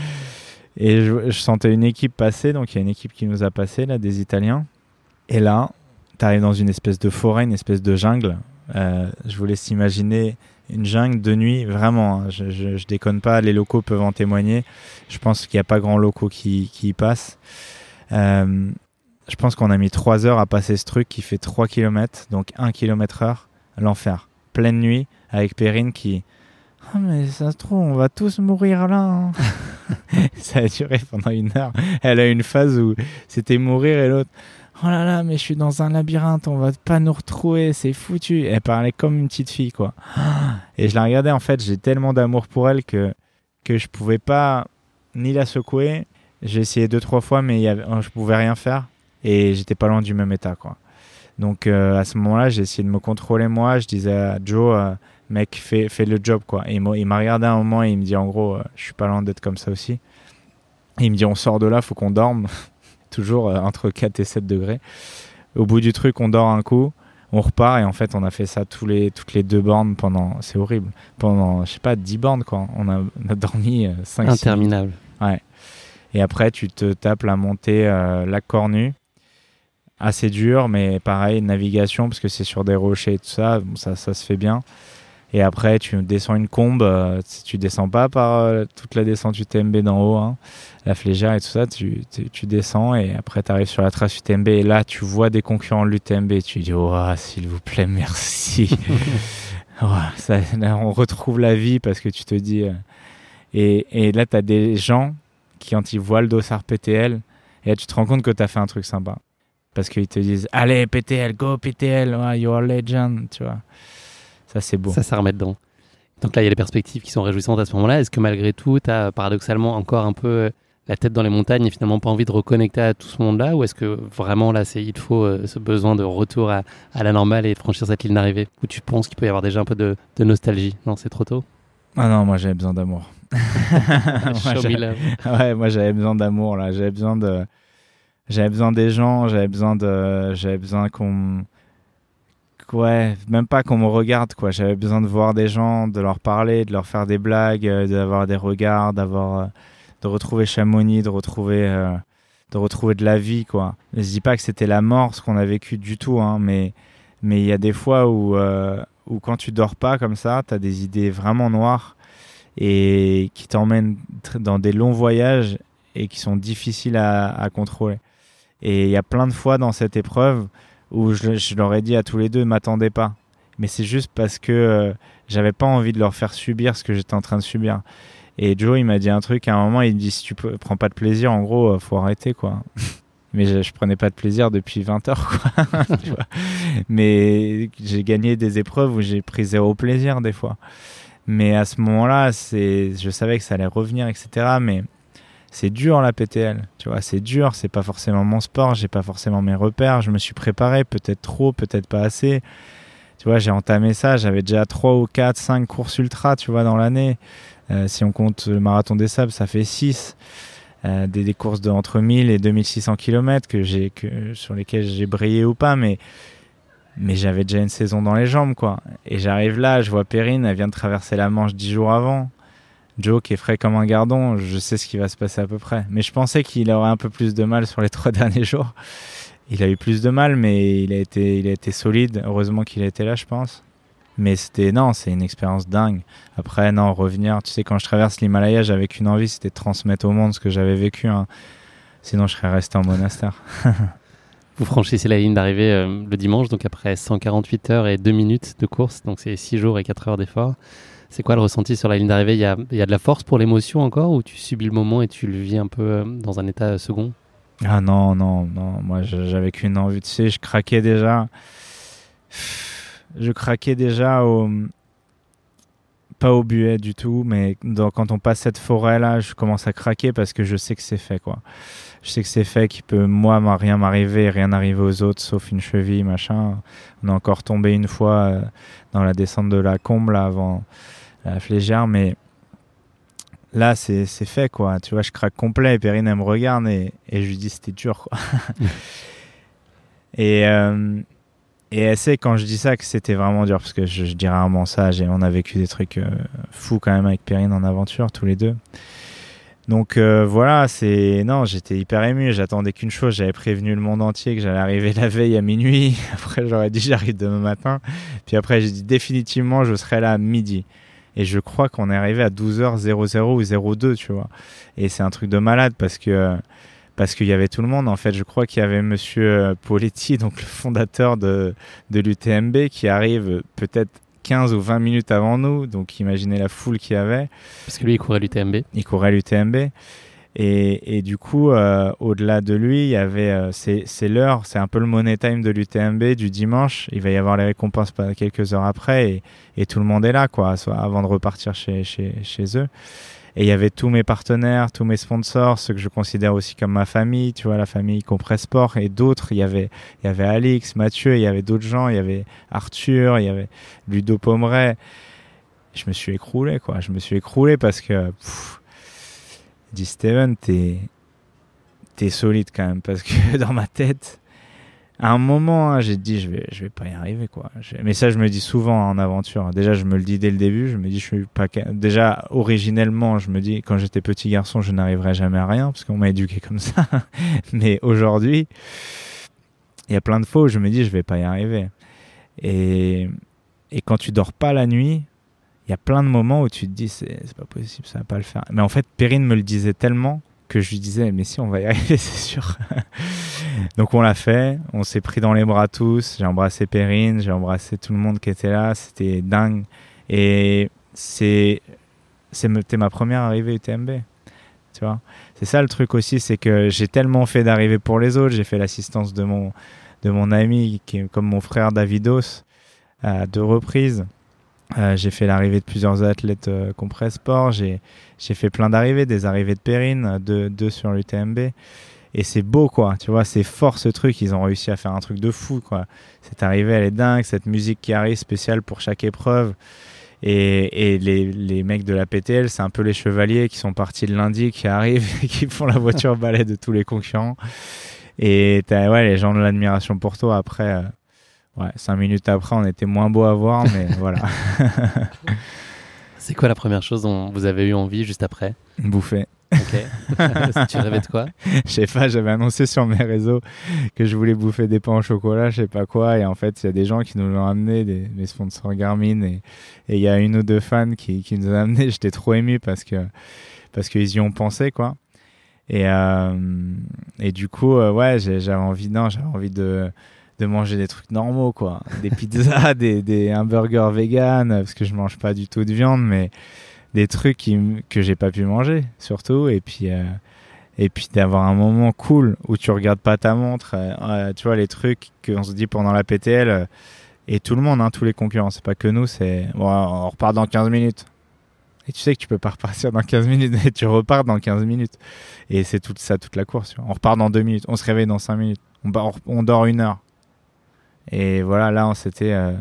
Speaker 1: Et je sentais une équipe passer, donc il y a une équipe qui nous a passé, là, des Italiens. Et là, tu arrives dans une espèce de forêt, une espèce de jungle. Je vous laisse imaginer une jungle de nuit, vraiment, hein, je déconne pas, les locaux peuvent en témoigner. Je pense qu'il n'y a pas grand locaux qui y passent. Je pense qu'on a mis 3 heures à passer ce truc qui fait 3 km, donc 1 km/h, l'enfer. Pleine nuit, avec Perrine qui... Ah mais ça se trouve, on va tous mourir là. Hein. Ça a duré pendant 1 heure. Elle a eu une phase où c'était mourir et l'autre... Oh là là, mais je suis dans un labyrinthe, on va pas nous retrouver, c'est foutu. Elle parlait comme une petite fille, quoi. Et je la regardais, en fait, j'ai tellement d'amour pour elle que je pouvais pas ni la secouer. J'ai essayé 2-3 fois, mais je pouvais rien faire. Et j'étais pas loin du même état, quoi. Donc, à ce moment-là, j'ai essayé de me contrôler, moi. Je disais à Joe, mec, fais le job, quoi. Et il m'a regardé un moment et il me dit, en gros, je suis pas loin d'être comme ça aussi. Et il me dit, on sort de là, faut qu'on dorme. Toujours entre 4 et 7 degrés. Au bout du truc, on dort un coup, on repart et en fait, on a fait ça toutes les 2 bornes pendant... C'est horrible. Pendant, je sais pas, 10 bornes, quoi. On a dormi 5
Speaker 3: interminable.
Speaker 1: Ouais. Et après, tu te tapes la montée Lac Cornu. Assez dur, mais pareil, navigation, parce que c'est sur des rochers et tout ça. Bon, ça se fait bien. Et après, tu descends une combe. Tu descends pas par toute la descente UTMB d'en haut, hein, la Flégère et tout ça. Tu descends et après, tu arrives sur la trace UTMB. Et là, tu vois des concurrents de l'UTMB. Et tu dis, oh, s'il vous plaît, merci. Là, on retrouve la vie parce que tu te dis... Et là, tu as des gens qui, quand ils voient le dossard PTL, et là, tu te rends compte que tu as fait un truc sympa. Parce qu'ils te disent, allez, PTL, go PTL, you're a legend, tu vois. Ça, c'est beau.
Speaker 3: Ça remet dedans. Donc là, il y a des perspectives qui sont réjouissantes à ce moment-là. Est-ce que malgré tout, tu as paradoxalement encore un peu la tête dans les montagnes et finalement pas envie de reconnecter à tout ce monde-là? Ou est-ce que vraiment, là, il faut ce besoin de retour à la normale et de franchir cette ligne d'arrivée? Ou tu penses qu'il peut y avoir déjà un peu de nostalgie? Non, c'est trop tôt?
Speaker 1: Ah non, moi, j'avais besoin d'amour. Moi, j'avais besoin d'amour, là. J'avais besoin des gens, j'avais besoin qu'on... Ouais, même pas qu'on me regarde, quoi. J'avais besoin de voir des gens, de leur parler, de leur faire des blagues, d'avoir des regards, de retrouver Chamonix, de retrouver de la vie, quoi. Je dis pas que c'était la mort, ce qu'on a vécu du tout, hein, mais il y a des fois où quand tu dors pas comme ça, t'as des idées vraiment noires et qui t'emmènent dans des longs voyages et qui sont difficiles à contrôler. Et il y a plein de fois dans cette épreuve où je leur ai dit à tous les deux, m'attendez pas. Mais c'est juste parce que j'avais pas envie de leur faire subir ce que j'étais en train de subir. Et Joe, il m'a dit un truc, à un moment, il me dit, si tu prends pas de plaisir, en gros, faut arrêter, quoi. Mais je prenais pas de plaisir depuis 20 heures, quoi. Tu vois. Mais j'ai gagné des épreuves où j'ai pris 0 plaisir, des fois. Mais à ce moment-là, je savais que ça allait revenir, etc. Mais c'est dur, la PTL, tu vois, c'est dur, c'est pas forcément mon sport, j'ai pas forcément mes repères, je me suis préparé, peut-être trop, peut-être pas assez. Tu vois, j'ai entamé ça, j'avais déjà 3 ou 4, 5 courses ultra, tu vois, dans l'année. Si on compte le marathon des sables, ça fait 6. des courses de entre 1000 et 2600 km sur lesquelles j'ai brillé ou pas, mais j'avais déjà une saison dans les jambes, quoi. Et j'arrive là, je vois Perrine, elle vient de traverser la Manche 10 jours avant. Joe qui est frais comme un gardon, je sais ce qui va se passer à peu près. Mais je pensais qu'il aurait un peu plus de mal sur les 3 derniers jours. Il a eu plus de mal, mais il a été solide. Heureusement qu'il a été là, je pense. Mais c'est une expérience dingue. Après, revenir, tu sais, quand je traverse l'Himalaya, j'avais qu'une envie, c'était de transmettre au monde ce que j'avais vécu. Hein. Sinon, je serais resté en monastère.
Speaker 3: Vous franchissez la ligne d'arrivée le dimanche, donc après 148 heures et 2 minutes de course, donc c'est 6 jours et 4 heures d'effort. C'est quoi le ressenti sur la ligne d'arrivée ? Il y a de la force pour l'émotion encore, ou tu subis le moment et tu le vis un peu dans un état second ?
Speaker 1: Ah non, moi j'avais qu'une envie, tu sais, je craquais déjà pas au buet du tout, mais quand on passe cette forêt là, je commence à craquer parce que je sais que c'est fait, quoi. Je sais que c'est fait, qu'il peut rien m'arriver, rien arriver aux autres sauf une cheville, machin. On est encore tombé une fois dans la descente de la Combe là, avant la Flégère, mais là c'est fait, quoi. Tu vois, je craque complet et Perrine elle me regarde et je lui dis c'était dur, quoi. Et elle sait quand je dis ça que c'était vraiment dur, parce que je dis rarement ça. On a vécu des trucs fous quand même avec Perrine en aventure tous les deux. Donc voilà, j'étais hyper ému. J'attendais qu'une chose, j'avais prévenu le monde entier que j'allais arriver la veille à minuit. Après j'aurais dit j'arrive demain matin. Puis après j'ai dit définitivement je serai là à midi. Et je crois qu'on est arrivé à 12h00 ou 02, tu vois. Et c'est un truc de malade parce qu'il y avait tout le monde. En fait, je crois qu'il y avait monsieur Poletti, donc le fondateur de l'UTMB, qui arrive peut-être 15 ou 20 minutes avant nous. Donc imaginez la foule qu'il y avait.
Speaker 3: Parce que lui, il courait l'UTMB.
Speaker 1: Il courait l'UTMB. Et du coup, au-delà de lui, il y avait c'est l'heure, c'est un peu le money time de l'UTMB du dimanche. Il va y avoir les récompenses quelques heures après et tout le monde est là, quoi, avant de repartir chez eux. Et il y avait tous mes partenaires, tous mes sponsors, ceux que je considère aussi comme ma famille, tu vois, la famille Compressport, et d'autres. Il y avait Alix, Mathieu, il y avait d'autres gens, il y avait Arthur, il y avait Ludo Pomeray. Je me suis écroulé, quoi. Je me suis écroulé parce que je dis Steven, t'es solide quand même, parce que dans ma tête, à un moment, hein, j'ai dit je vais pas y arriver, quoi. Mais ça, je me dis souvent en aventure. Déjà, je me le dis dès le début. Je me dis je suis pas. Déjà, originellement, je me dis quand j'étais petit garçon, je n'arriverai jamais à rien parce qu'on m'a éduqué comme ça. Mais aujourd'hui, il y a plein de fois où je me dis je vais pas y arriver. Et quand tu dors pas la nuit, il y a plein de moments où tu te dis c'est pas possible, ça va pas le faire. Mais en fait, Perrine me le disait tellement que je lui disais mais si, on va y arriver, c'est sûr. Donc on l'a fait, on s'est pris dans les bras tous, j'ai embrassé Perrine, j'ai embrassé tout le monde qui était là, c'était dingue. Et c'était ma première arrivée UTMB, tu vois. C'est ça le truc aussi, c'est que j'ai tellement fait d'arrivées pour les autres. J'ai fait l'assistance de mon ami qui est comme mon frère Davidos à 2 reprises. J'ai fait l'arrivée de plusieurs athlètes Compressport. J'ai fait plein d'arrivées, des arrivées de Perrine, 2 sur l'UTMB. Et c'est beau, quoi. Tu vois, c'est fort ce truc. Ils ont réussi à faire un truc de fou, quoi. Cette arrivée, elle est dingue. Cette musique qui arrive spéciale pour chaque épreuve. Et les mecs de la PTL, c'est un peu les chevaliers qui sont partis le lundi, qui arrivent et qui font la voiture balai de tous les concurrents. Et t'as les gens de l'admiration pour toi. Après, 5 minutes après, on était moins beau à voir, mais voilà.
Speaker 3: C'est quoi la première chose dont vous avez eu envie juste après ?
Speaker 1: Bouffer.
Speaker 3: Ok. Tu rêvais de quoi ?
Speaker 1: Je sais pas, j'avais annoncé sur mes réseaux que je voulais bouffer des pains au chocolat, je sais pas quoi, et en fait il y a des gens qui nous l'ont amené, mes sponsors Garmin, et il y a 1 ou 2 fans qui nous ont amené. J'étais trop ému parce qu'ils y ont pensé, quoi. Et du coup j'avais envie de manger des trucs normaux, quoi, des pizzas, des hamburgers vegan, parce que je mange pas du tout de viande, mais des trucs que j'ai pas pu manger, surtout. Et puis d'avoir un moment cool où tu regardes pas ta montre, tu vois, les trucs qu'on se dit pendant la PTL, et tout le monde, hein, tous les concurrents, c'est pas que nous, c'est on repart dans 15 minutes. Et tu sais que tu peux pas repartir dans 15 minutes, et tu repars dans 15 minutes. Et c'est tout ça, toute la course. On repart dans 2 minutes, on se réveille dans 5 minutes, on dort 1 heure. Et voilà, là,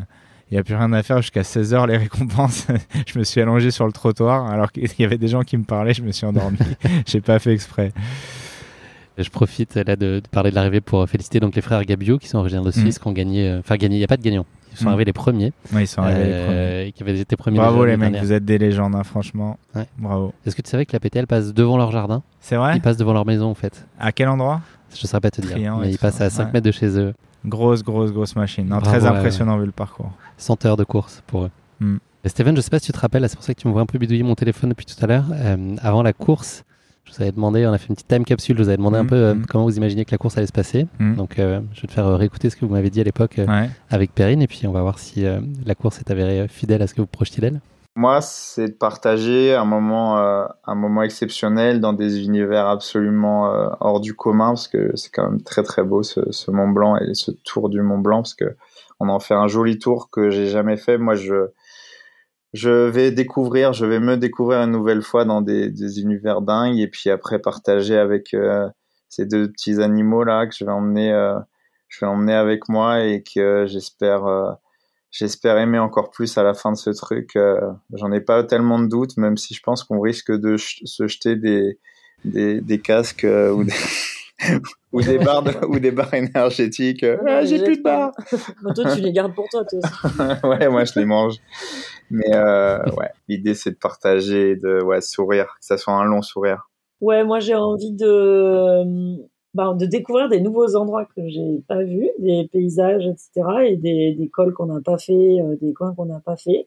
Speaker 1: il n'y a plus rien à faire jusqu'à 16h les récompenses. Je me suis allongé sur le trottoir alors qu'il y avait des gens qui me parlaient, je me suis endormi. J'ai pas fait exprès.
Speaker 3: Je profite là de parler de l'arrivée pour féliciter donc les frères Gabio qui sont originaires de Suisse, qui ont gagné. Gagné, il n'y a pas de gagnant. Ils sont arrivés les premiers.
Speaker 1: Oui, ils sont arrivés les premiers.
Speaker 3: Et qui avaient été premiers.
Speaker 1: Bravo les mecs, vous êtes des légendes, hein, franchement.
Speaker 3: Ouais.
Speaker 1: Bravo.
Speaker 3: Est-ce que tu savais que la PTL passe devant leur jardin ?
Speaker 1: C'est vrai ?
Speaker 3: Ils passent devant leur maison en fait.
Speaker 1: À quel endroit ?
Speaker 3: Je ne saurais pas te dire.
Speaker 1: Triant
Speaker 3: Mais ils passent à 5 mètres de chez eux.
Speaker 1: Grosse machine. Non,
Speaker 3: Bravo,
Speaker 1: très impressionnant vu le parcours.
Speaker 2: 100 heures de course pour eux. Et Steven, je ne sais pas si tu te rappelles, c'est pour ça que tu me vois un peu bidouiller mon téléphone depuis tout à l'heure. Avant la course, je vous avais demandé, on a fait une petite time capsule, je vous avais demandé un peu comment vous imaginiez que la course allait se passer. Donc je vais te faire réécouter ce que vous m'avez dit à l'époque avec Perrine, et puis on va voir si la course est avérée fidèle à ce que vous projetiez d'elle.
Speaker 4: Moi, c'est de partager un moment exceptionnel dans des univers absolument hors du commun, parce que c'est quand même très très beau ce Mont Blanc et ce tour du Mont Blanc, parce que on en fait un joli tour que j'ai jamais fait. Moi, je vais me découvrir une nouvelle fois dans des univers dingues, et puis après partager avec ces deux petits animaux là que je vais emmener avec moi, et que j'espère aimer encore plus à la fin de ce truc. J'en ai pas tellement de doutes, même si je pense qu'on risque de se jeter des casques ou des barres énergétiques. J'ai plus de barres.
Speaker 5: Toi, tu les gardes pour toi aussi.
Speaker 4: Ouais, moi je les mange. Mais l'idée c'est de partager, de sourire, que ça soit un long sourire.
Speaker 5: Ouais, moi j'ai envie de découvrir des nouveaux endroits que j'ai pas vus, des paysages, etc., et des cols qu'on n'a pas fait, des coins qu'on n'a pas fait.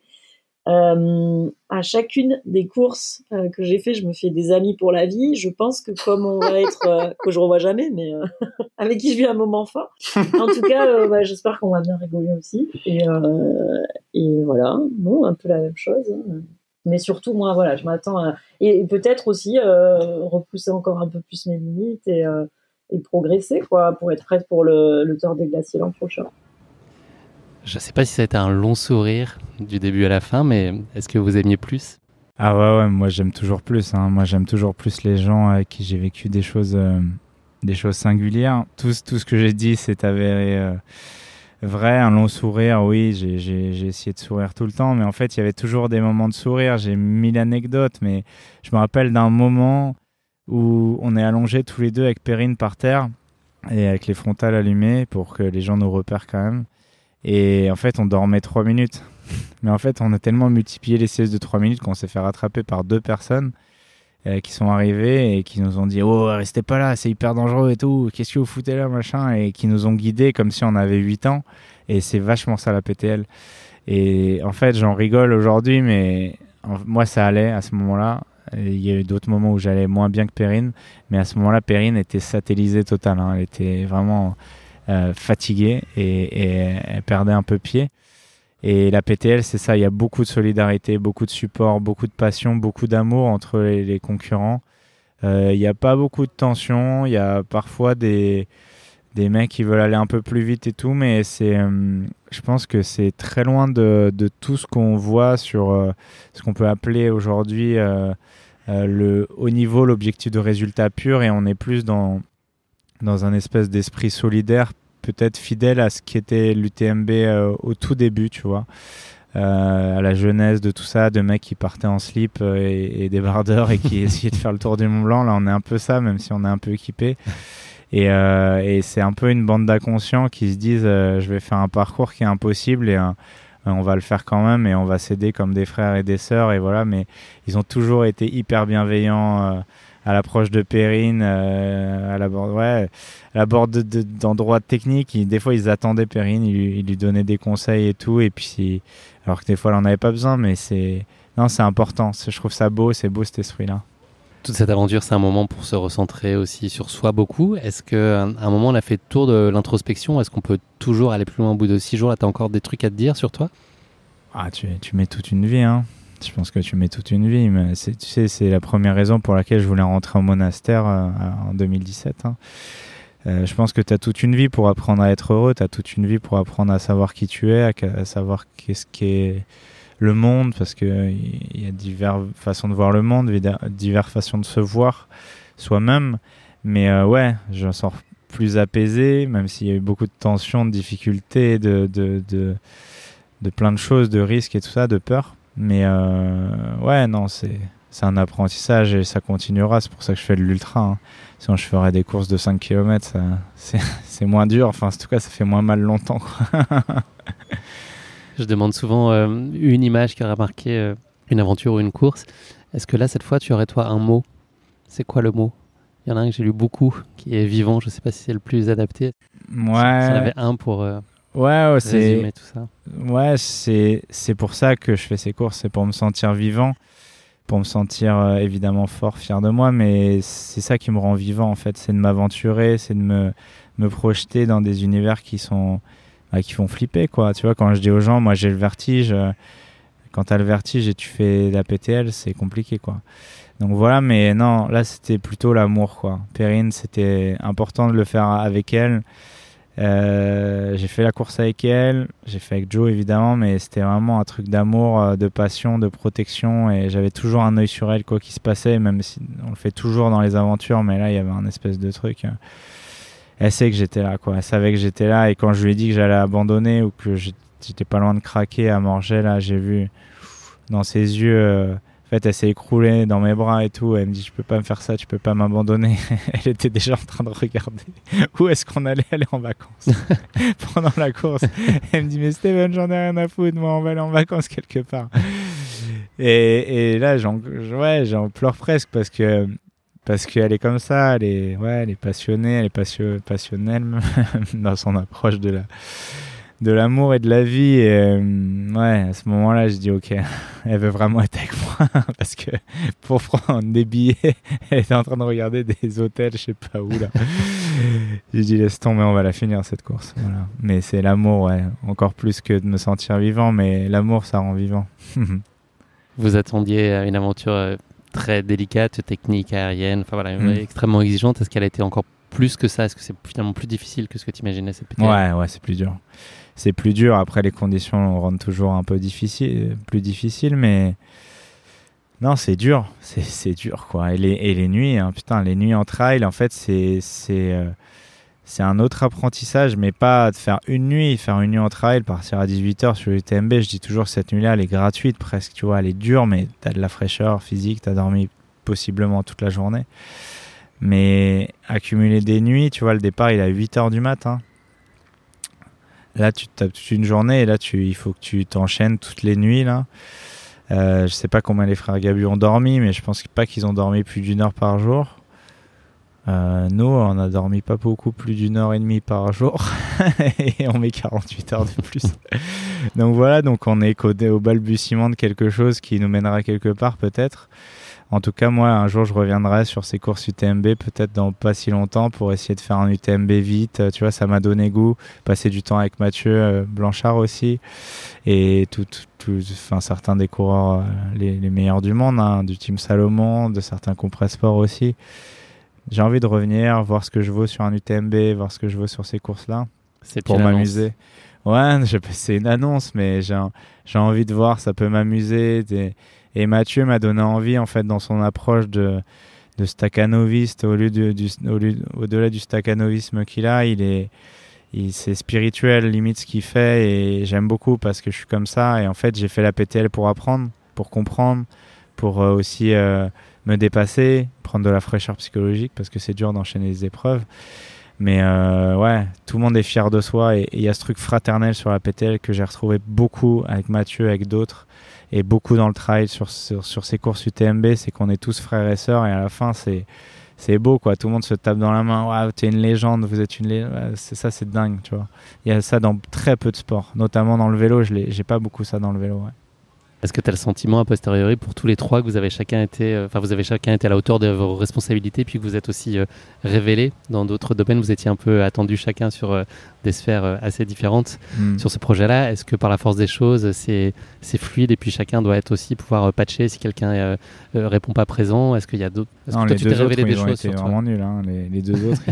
Speaker 5: À chacune des courses que j'ai fait, je me fais des amis pour la vie. Je pense que comme on va être que je revois jamais, mais avec qui je vis un moment fort. En tout cas, j'espère qu'on va bien rigoler aussi. Et voilà, non, un peu la même chose. Hein. Mais surtout, moi, voilà, je m'attends à et peut-être aussi repousser encore un peu plus mes limites et progresser, quoi, pour être prête pour le Tour des Glaciers l'an prochain.
Speaker 2: Je ne sais pas si ça a été un long sourire du début à la fin, mais est-ce que vous aimiez plus ?
Speaker 1: Ah ouais, moi j'aime toujours plus. Hein. Moi j'aime toujours plus les gens avec qui j'ai vécu des choses singulières. Tout ce que j'ai dit s'est avéré vrai. Un long sourire, oui, j'ai essayé de sourire tout le temps, mais en fait il y avait toujours des moments de sourire. J'ai 1000 anecdotes, mais je me rappelle d'un moment où on est allongés tous les deux avec Perrine par terre et avec les frontales allumées pour que les gens nous repèrent quand même. Et en fait, on dormait 3 minutes. Mais en fait, on a tellement multiplié les siestes de 3 minutes qu'on s'est fait rattraper par 2 personnes qui sont arrivées et qui nous ont dit « Oh, restez pas là, c'est hyper dangereux et tout. Qu'est-ce que vous foutez là, machin ?» Et qui nous ont guidés comme si on avait 8 ans. Et c'est vachement ça, la PTL. Et en fait, j'en rigole aujourd'hui, mais moi, ça allait à ce moment-là. Il y a eu d'autres moments où j'allais moins bien que Perrine. Mais à ce moment-là, Perrine était satellisée totale. Hein. Elle était vraiment... fatiguée et elle perdait un peu pied. Et la PTL, c'est ça, il y a beaucoup de solidarité, beaucoup de support, beaucoup de passion, beaucoup d'amour entre les concurrents. Il n'y a pas beaucoup de tension, il y a parfois des mecs qui veulent aller un peu plus vite et tout, mais je pense que c'est très loin de tout ce qu'on voit sur ce qu'on peut appeler aujourd'hui le haut niveau, l'objectif de résultat pur, et on est plus dans un espèce d'esprit solidaire, peut-être fidèle à ce qu'était l'UTMB au tout début, tu vois, à la jeunesse de tout ça, de mecs qui partaient en slip et débardeurs et qui essayaient de faire le tour du Mont Blanc. Là, on est un peu ça, même si on est un peu équipé. Et c'est un peu une bande d'inconscients qui se disent je vais faire un parcours qui est impossible et on va le faire quand même et on va s'aider comme des frères et des sœurs. Et voilà, mais ils ont toujours été hyper bienveillants à l'approche de Perrine, à l'abord d'endroits techniques. Des fois, ils attendaient Perrine, ils lui donnaient des conseils et tout. Et puis, alors que des fois, elle n'en avait pas besoin, mais c'est important. Je trouve ça beau, c'est beau cet esprit-là.
Speaker 2: Toute cette aventure, c'est un moment pour se recentrer aussi sur soi beaucoup. Est-ce qu'à un moment, on a fait le tour de l'introspection ? Est-ce qu'on peut toujours aller plus loin au bout de 6 jours ? Là, tu as encore des trucs à te dire sur toi ?
Speaker 1: Ah, tu mets toute une vie, hein. Je pense que tu mets toute une vie, mais tu sais, c'est la première raison pour laquelle je voulais rentrer au monastère en 2017. Hein. Je pense que tu as toute une vie pour apprendre à être heureux, tu as toute une vie pour apprendre à savoir qui tu es, à savoir qu'est-ce qu'est le monde, parce qu'il y a diverses façons de voir le monde, diverses façons de se voir soi-même. Mais je sors plus apaisé, même s'il y a eu beaucoup de tensions, de difficultés, plein de choses, de risques et tout ça, de peur. Mais ouais, non, c'est un apprentissage et ça continuera. C'est pour ça que je fais de l'ultra. Hein. Sinon, je ferais des courses de 5 km. C'est moins dur. Enfin, en tout cas, ça fait moins mal longtemps, quoi.
Speaker 3: Je demande souvent une image qui aurait marqué une aventure ou une course. Est-ce que là, cette fois, tu aurais, toi, un mot? C'est quoi le mot? Il y en a un que j'ai lu beaucoup, qui est vivant. Je ne sais pas si c'est le plus adapté.
Speaker 1: Ouais.
Speaker 3: Si on avait un pour résumer tout ça.
Speaker 1: Ouais, c'est pour ça que je fais ces courses. C'est pour me sentir vivant, pour me sentir évidemment fort, fier de moi. Mais c'est ça qui me rend vivant, en fait. C'est de m'aventurer, c'est de me projeter dans des univers qui font flipper, quoi. Tu vois, quand je dis aux gens, moi j'ai le vertige, quand t'as le vertige et tu fais la PTL, c'est compliqué, quoi. Donc voilà, mais non, là c'était plutôt l'amour, quoi. Perrine, c'était important de le faire avec elle. J'ai fait la course avec elle, j'ai fait avec Joe évidemment, mais c'était vraiment un truc d'amour, de passion, de protection, et j'avais toujours un œil sur elle, quoi qu'il se passait, même si on le fait toujours dans les aventures, mais là il y avait un espèce de truc. Elle sait que j'étais là, quoi. Elle savait que j'étais là, et quand je lui ai dit que j'allais abandonner ou que j'étais pas loin de craquer à Morges, là, j'ai vu dans ses yeux, en fait, elle s'est écroulée dans mes bras et tout. Elle me dit, tu peux pas me faire ça, tu peux pas m'abandonner. Elle était déjà en train de regarder où est-ce qu'on allait aller en vacances pendant la course. Elle me dit, mais Steven, j'en ai rien à foutre, moi, on va aller en vacances quelque part. Et là, j'en pleure presque parce qu'elle est comme ça, elle est passionnée, elle est passionnelle dans son approche de l'amour et de la vie. Et ouais, à ce moment-là, je dis ok, elle veut vraiment être avec moi parce que pour prendre des billets, elle était en train de regarder des hôtels, je sais pas où là. J'ai dit laisse tomber, on va la finir cette course. Voilà. Mais c'est l'amour, ouais, encore plus que de me sentir vivant, mais l'amour, ça rend vivant.
Speaker 3: Vous attendiez à une aventure très délicate, technique, aérienne, enfin voilà, extrêmement exigeante. Est-ce qu'elle a été encore plus que ça? Est-ce que c'est finalement plus difficile que ce que tu imaginais cette PTL?
Speaker 1: Ouais, c'est plus dur. C'est plus dur. Après, les conditions rendent toujours un peu plus difficile, mais non, c'est dur. C'est dur, quoi. Et les nuits, hein, putain, les nuits en trail, en fait, c'est un autre apprentissage, mais pas de faire une nuit en trail, partir à 18h sur l'UTMB. Je dis toujours que cette nuit-là, elle est gratuite presque, tu vois, elle est dure, mais t'as de la fraîcheur physique, t'as dormi possiblement toute la journée. Mais accumuler des nuits, tu vois, le départ, il est à 8h du matin. Là, tu tapes toute une journée et là, il faut que tu t'enchaînes toutes les nuits, là. Je sais pas combien les frères Gabu ont dormi, mais je pense pas qu'ils ont dormi plus d'1 heure par jour. Nous, on a dormi pas beaucoup plus d'1h30 par jour et on met 48 heures de plus. Donc voilà, donc on est au balbutiement de quelque chose qui nous mènera quelque part peut-être. En tout cas, moi, un jour, je reviendrai sur ces courses UTMB, peut-être dans pas si longtemps, pour essayer de faire un UTMB vite. Tu vois, ça m'a donné goût. Passer du temps avec Mathieu Blanchard aussi. Et certains des coureurs les meilleurs du monde, hein, du Team Salomon, de certains Compressport aussi. J'ai envie de revenir, voir ce que je vaux sur un UTMB, voir ce que je vaux sur ces courses-là.
Speaker 3: C'est
Speaker 1: pour m'amuser. Ouais, c'est une annonce, mais j'ai envie de voir, ça peut m'amuser. Et Mathieu m'a donné envie, en fait, dans son approche de staccanoviste, au-delà du staccanovisme qu'il a, c'est spirituel, limite ce qu'il fait, et j'aime beaucoup parce que je suis comme ça. Et en fait, j'ai fait la PTL pour apprendre, pour comprendre, pour aussi me dépasser, prendre de la fraîcheur psychologique parce que c'est dur d'enchaîner les épreuves. Mais ouais, tout le monde est fier de soi et il y a ce truc fraternel sur la PTL que j'ai retrouvé beaucoup avec Mathieu, avec d'autres, et beaucoup dans le trail sur ces courses UTMB, c'est qu'on est tous frères et sœurs, et à la fin c'est beau, quoi. Tout le monde se tape dans la main. Waouh, t'es une légende, vous êtes une légende. C'est dingue, tu vois. Il y a ça dans très peu de sports, notamment dans le vélo. J'ai pas beaucoup ça dans le vélo, ouais.
Speaker 3: Est-ce que tu as le sentiment a posteriori pour tous les trois que vous avez chacun été à la hauteur de vos responsabilités, puis que vous êtes aussi révélés dans d'autres domaines? Vous étiez un peu attendus chacun sur des sphères assez différentes sur ce projet-là. Est-ce que par la force des choses, c'est fluide et puis chacun doit être aussi pouvoir patcher si quelqu'un répond pas présent? Est-ce qu'il y a d'autres? Est-ce
Speaker 1: non,
Speaker 3: que toi,
Speaker 1: les
Speaker 3: tu t'es
Speaker 1: deux
Speaker 3: révélé
Speaker 1: autres,
Speaker 3: des
Speaker 1: ils ont
Speaker 3: choses
Speaker 1: été
Speaker 3: sur
Speaker 1: vraiment
Speaker 3: toi?
Speaker 1: nuls, hein, les deux autres.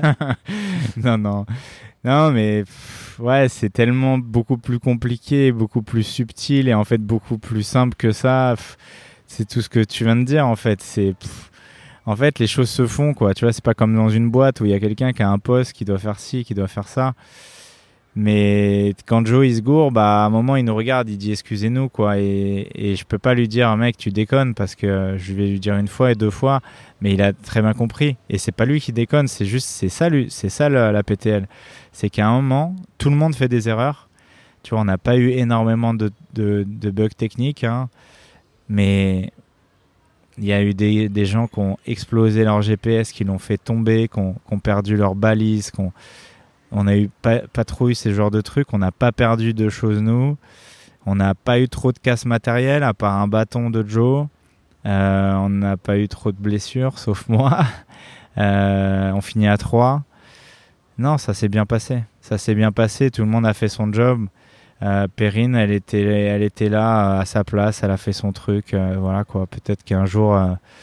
Speaker 1: Non, mais ouais, c'est tellement beaucoup plus compliqué, beaucoup plus subtil et en fait beaucoup plus simple que ça. C'est tout ce que tu viens de dire, en fait. En fait, les choses se font, quoi. Tu vois, c'est pas comme dans une boîte où il y a quelqu'un qui a un poste, qui doit faire ci, qui doit faire ça. Mais quand Joe il se gourre, à un moment il nous regarde, il dit excusez-nous quoi, et je peux pas lui dire mec tu déconnes, parce que je vais lui dire une fois et deux fois, mais il a très bien compris, et c'est pas lui qui déconne, c'est ça la PTL, c'est qu'à un moment tout le monde fait des erreurs, tu vois, on n'a pas eu énormément de bugs techniques, hein, mais il y a eu des gens qui ont explosé leur GPS, qui l'ont fait tomber, qui ont perdu leur balise, on a eu pas trop eu ces genres de trucs. On n'a pas perdu de choses, nous. On n'a pas eu trop de casse matériel, à part un bâton de Joe. On n'a pas eu trop de blessures, sauf moi. On finit à 3. Non, ça s'est bien passé. Tout le monde a fait son job. Perrine, elle était là à sa place. Elle a fait son truc. Voilà quoi. Peut-être qu'un jour,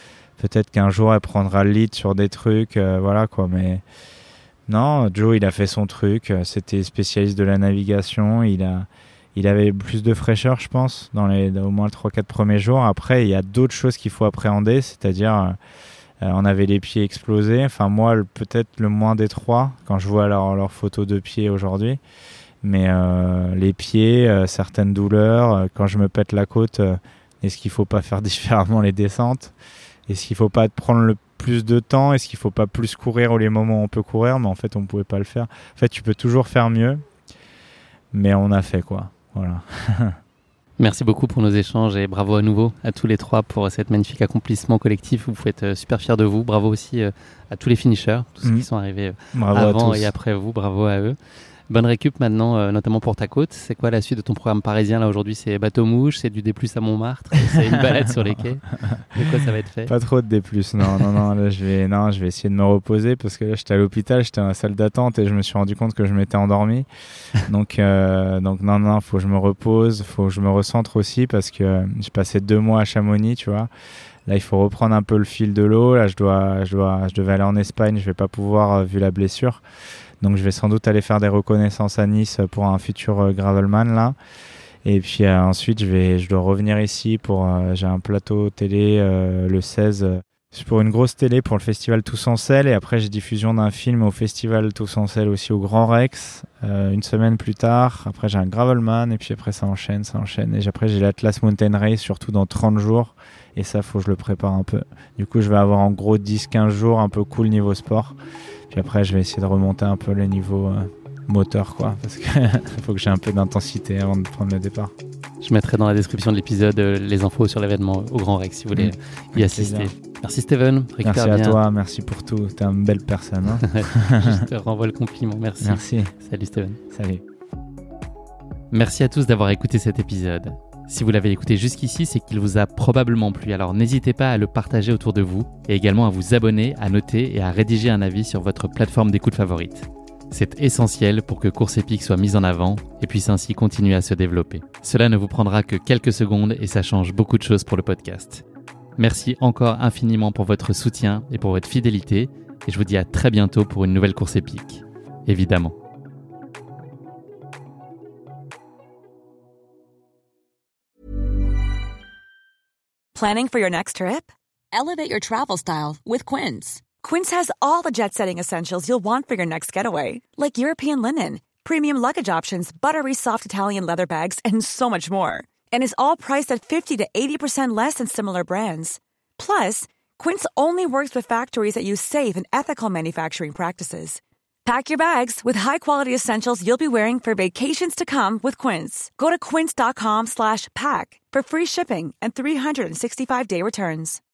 Speaker 1: elle prendra le lead sur des trucs. Voilà quoi. Mais non, Joe, il a fait son truc. C'était spécialiste de la navigation. Il avait plus de fraîcheur, je pense, dans au moins 3-4 premiers jours. Après, il y a d'autres choses qu'il faut appréhender. C'est-à-dire, on avait les pieds explosés. Enfin, moi, peut-être le moins des 3, quand je vois leurs photos de pieds aujourd'hui. Mais les pieds, certaines douleurs. Quand je me pète la côte, est-ce qu'il ne faut pas faire différemment les descentes ? Est-ce qu'il ne faut pas prendre le plus de temps? Est-ce qu'il ne faut pas plus courir au les moments où on peut courir? Mais en fait, on ne pouvait pas le faire. En fait, tu peux toujours faire mieux. Mais on a fait quoi. Voilà.
Speaker 3: Merci beaucoup pour nos échanges et bravo à nouveau à tous les 3 pour cet magnifique accomplissement collectif. Vous pouvez être super fiers de vous. Bravo aussi à tous les finishers, tous ceux qui sont arrivés avant et après vous. Bravo à eux. Bonne récup maintenant, notamment pour ta côte. C'est quoi la suite de ton programme parisien là aujourd'hui? C'est bateau-mouche, c'est du D+ à Montmartre, c'est une balade sur les quais. De quoi ça va être fait?
Speaker 1: Pas trop de D+. Non. Là, je vais essayer de me reposer parce que là, j'étais à l'hôpital, j'étais dans la salle d'attente et je me suis rendu compte que je m'étais endormi. Donc non, faut que je me repose, faut que je me recentre aussi parce que j'ai passé 2 mois à Chamonix, tu vois. Là, il faut reprendre un peu le fil de l'eau. Là, je devais aller en Espagne, je vais pas pouvoir vu la blessure. Donc je vais sans doute aller faire des reconnaissances à Nice pour un futur Gravelman là. Et puis ensuite je dois revenir ici pour j'ai un plateau télé le 16 pour une grosse télé pour le festival Tous en Selle, et après j'ai diffusion d'un film au festival Tous en Selle aussi au Grand Rex une semaine plus tard. Après j'ai un Gravelman et puis après ça enchaîne et après j'ai l'Atlas Mountain Race surtout dans 30 jours et ça faut que je le prépare un peu. Du coup je vais avoir en gros 10-15 jours un peu cool niveau sport. Puis après, je vais essayer de remonter un peu le niveau moteur, quoi, parce qu'il faut que j'ai un peu d'intensité avant de prendre le départ.
Speaker 3: Je mettrai dans la description de l'épisode les infos sur l'événement au Grand Rex si vous voulez y assister. Merci Steven,
Speaker 1: merci à toi, merci pour tout. T'es une belle personne. Hein.
Speaker 3: Je te renvoie le compliment, merci. Salut Steven.
Speaker 1: Salut.
Speaker 3: Merci à tous d'avoir écouté cet épisode. Si vous l'avez écouté jusqu'ici, c'est qu'il vous a probablement plu, alors n'hésitez pas à le partager autour de vous et également à vous abonner, à noter et à rédiger un avis sur votre plateforme d'écoute favorite. C'est essentiel pour que Course Épique soit mise en avant et puisse ainsi continuer à se développer. Cela ne vous prendra que quelques secondes et ça change beaucoup de choses pour le podcast. Merci encore infiniment pour votre soutien et pour votre fidélité et je vous dis à très bientôt pour une nouvelle Course Épique. Évidemment.
Speaker 6: Planning for your next trip? Elevate your travel style with Quince. Quince has all the jet-setting essentials you'll want for your next getaway, like European linen, premium luggage options, buttery soft Italian leather bags, and so much more. And is all priced at 50 to 80% less than similar brands. Plus, Quince only works with factories that use safe and ethical manufacturing practices. Pack your bags with high-quality essentials you'll be wearing for vacations to come with Quince. Go to quince.com/pack for free shipping and 365-day returns.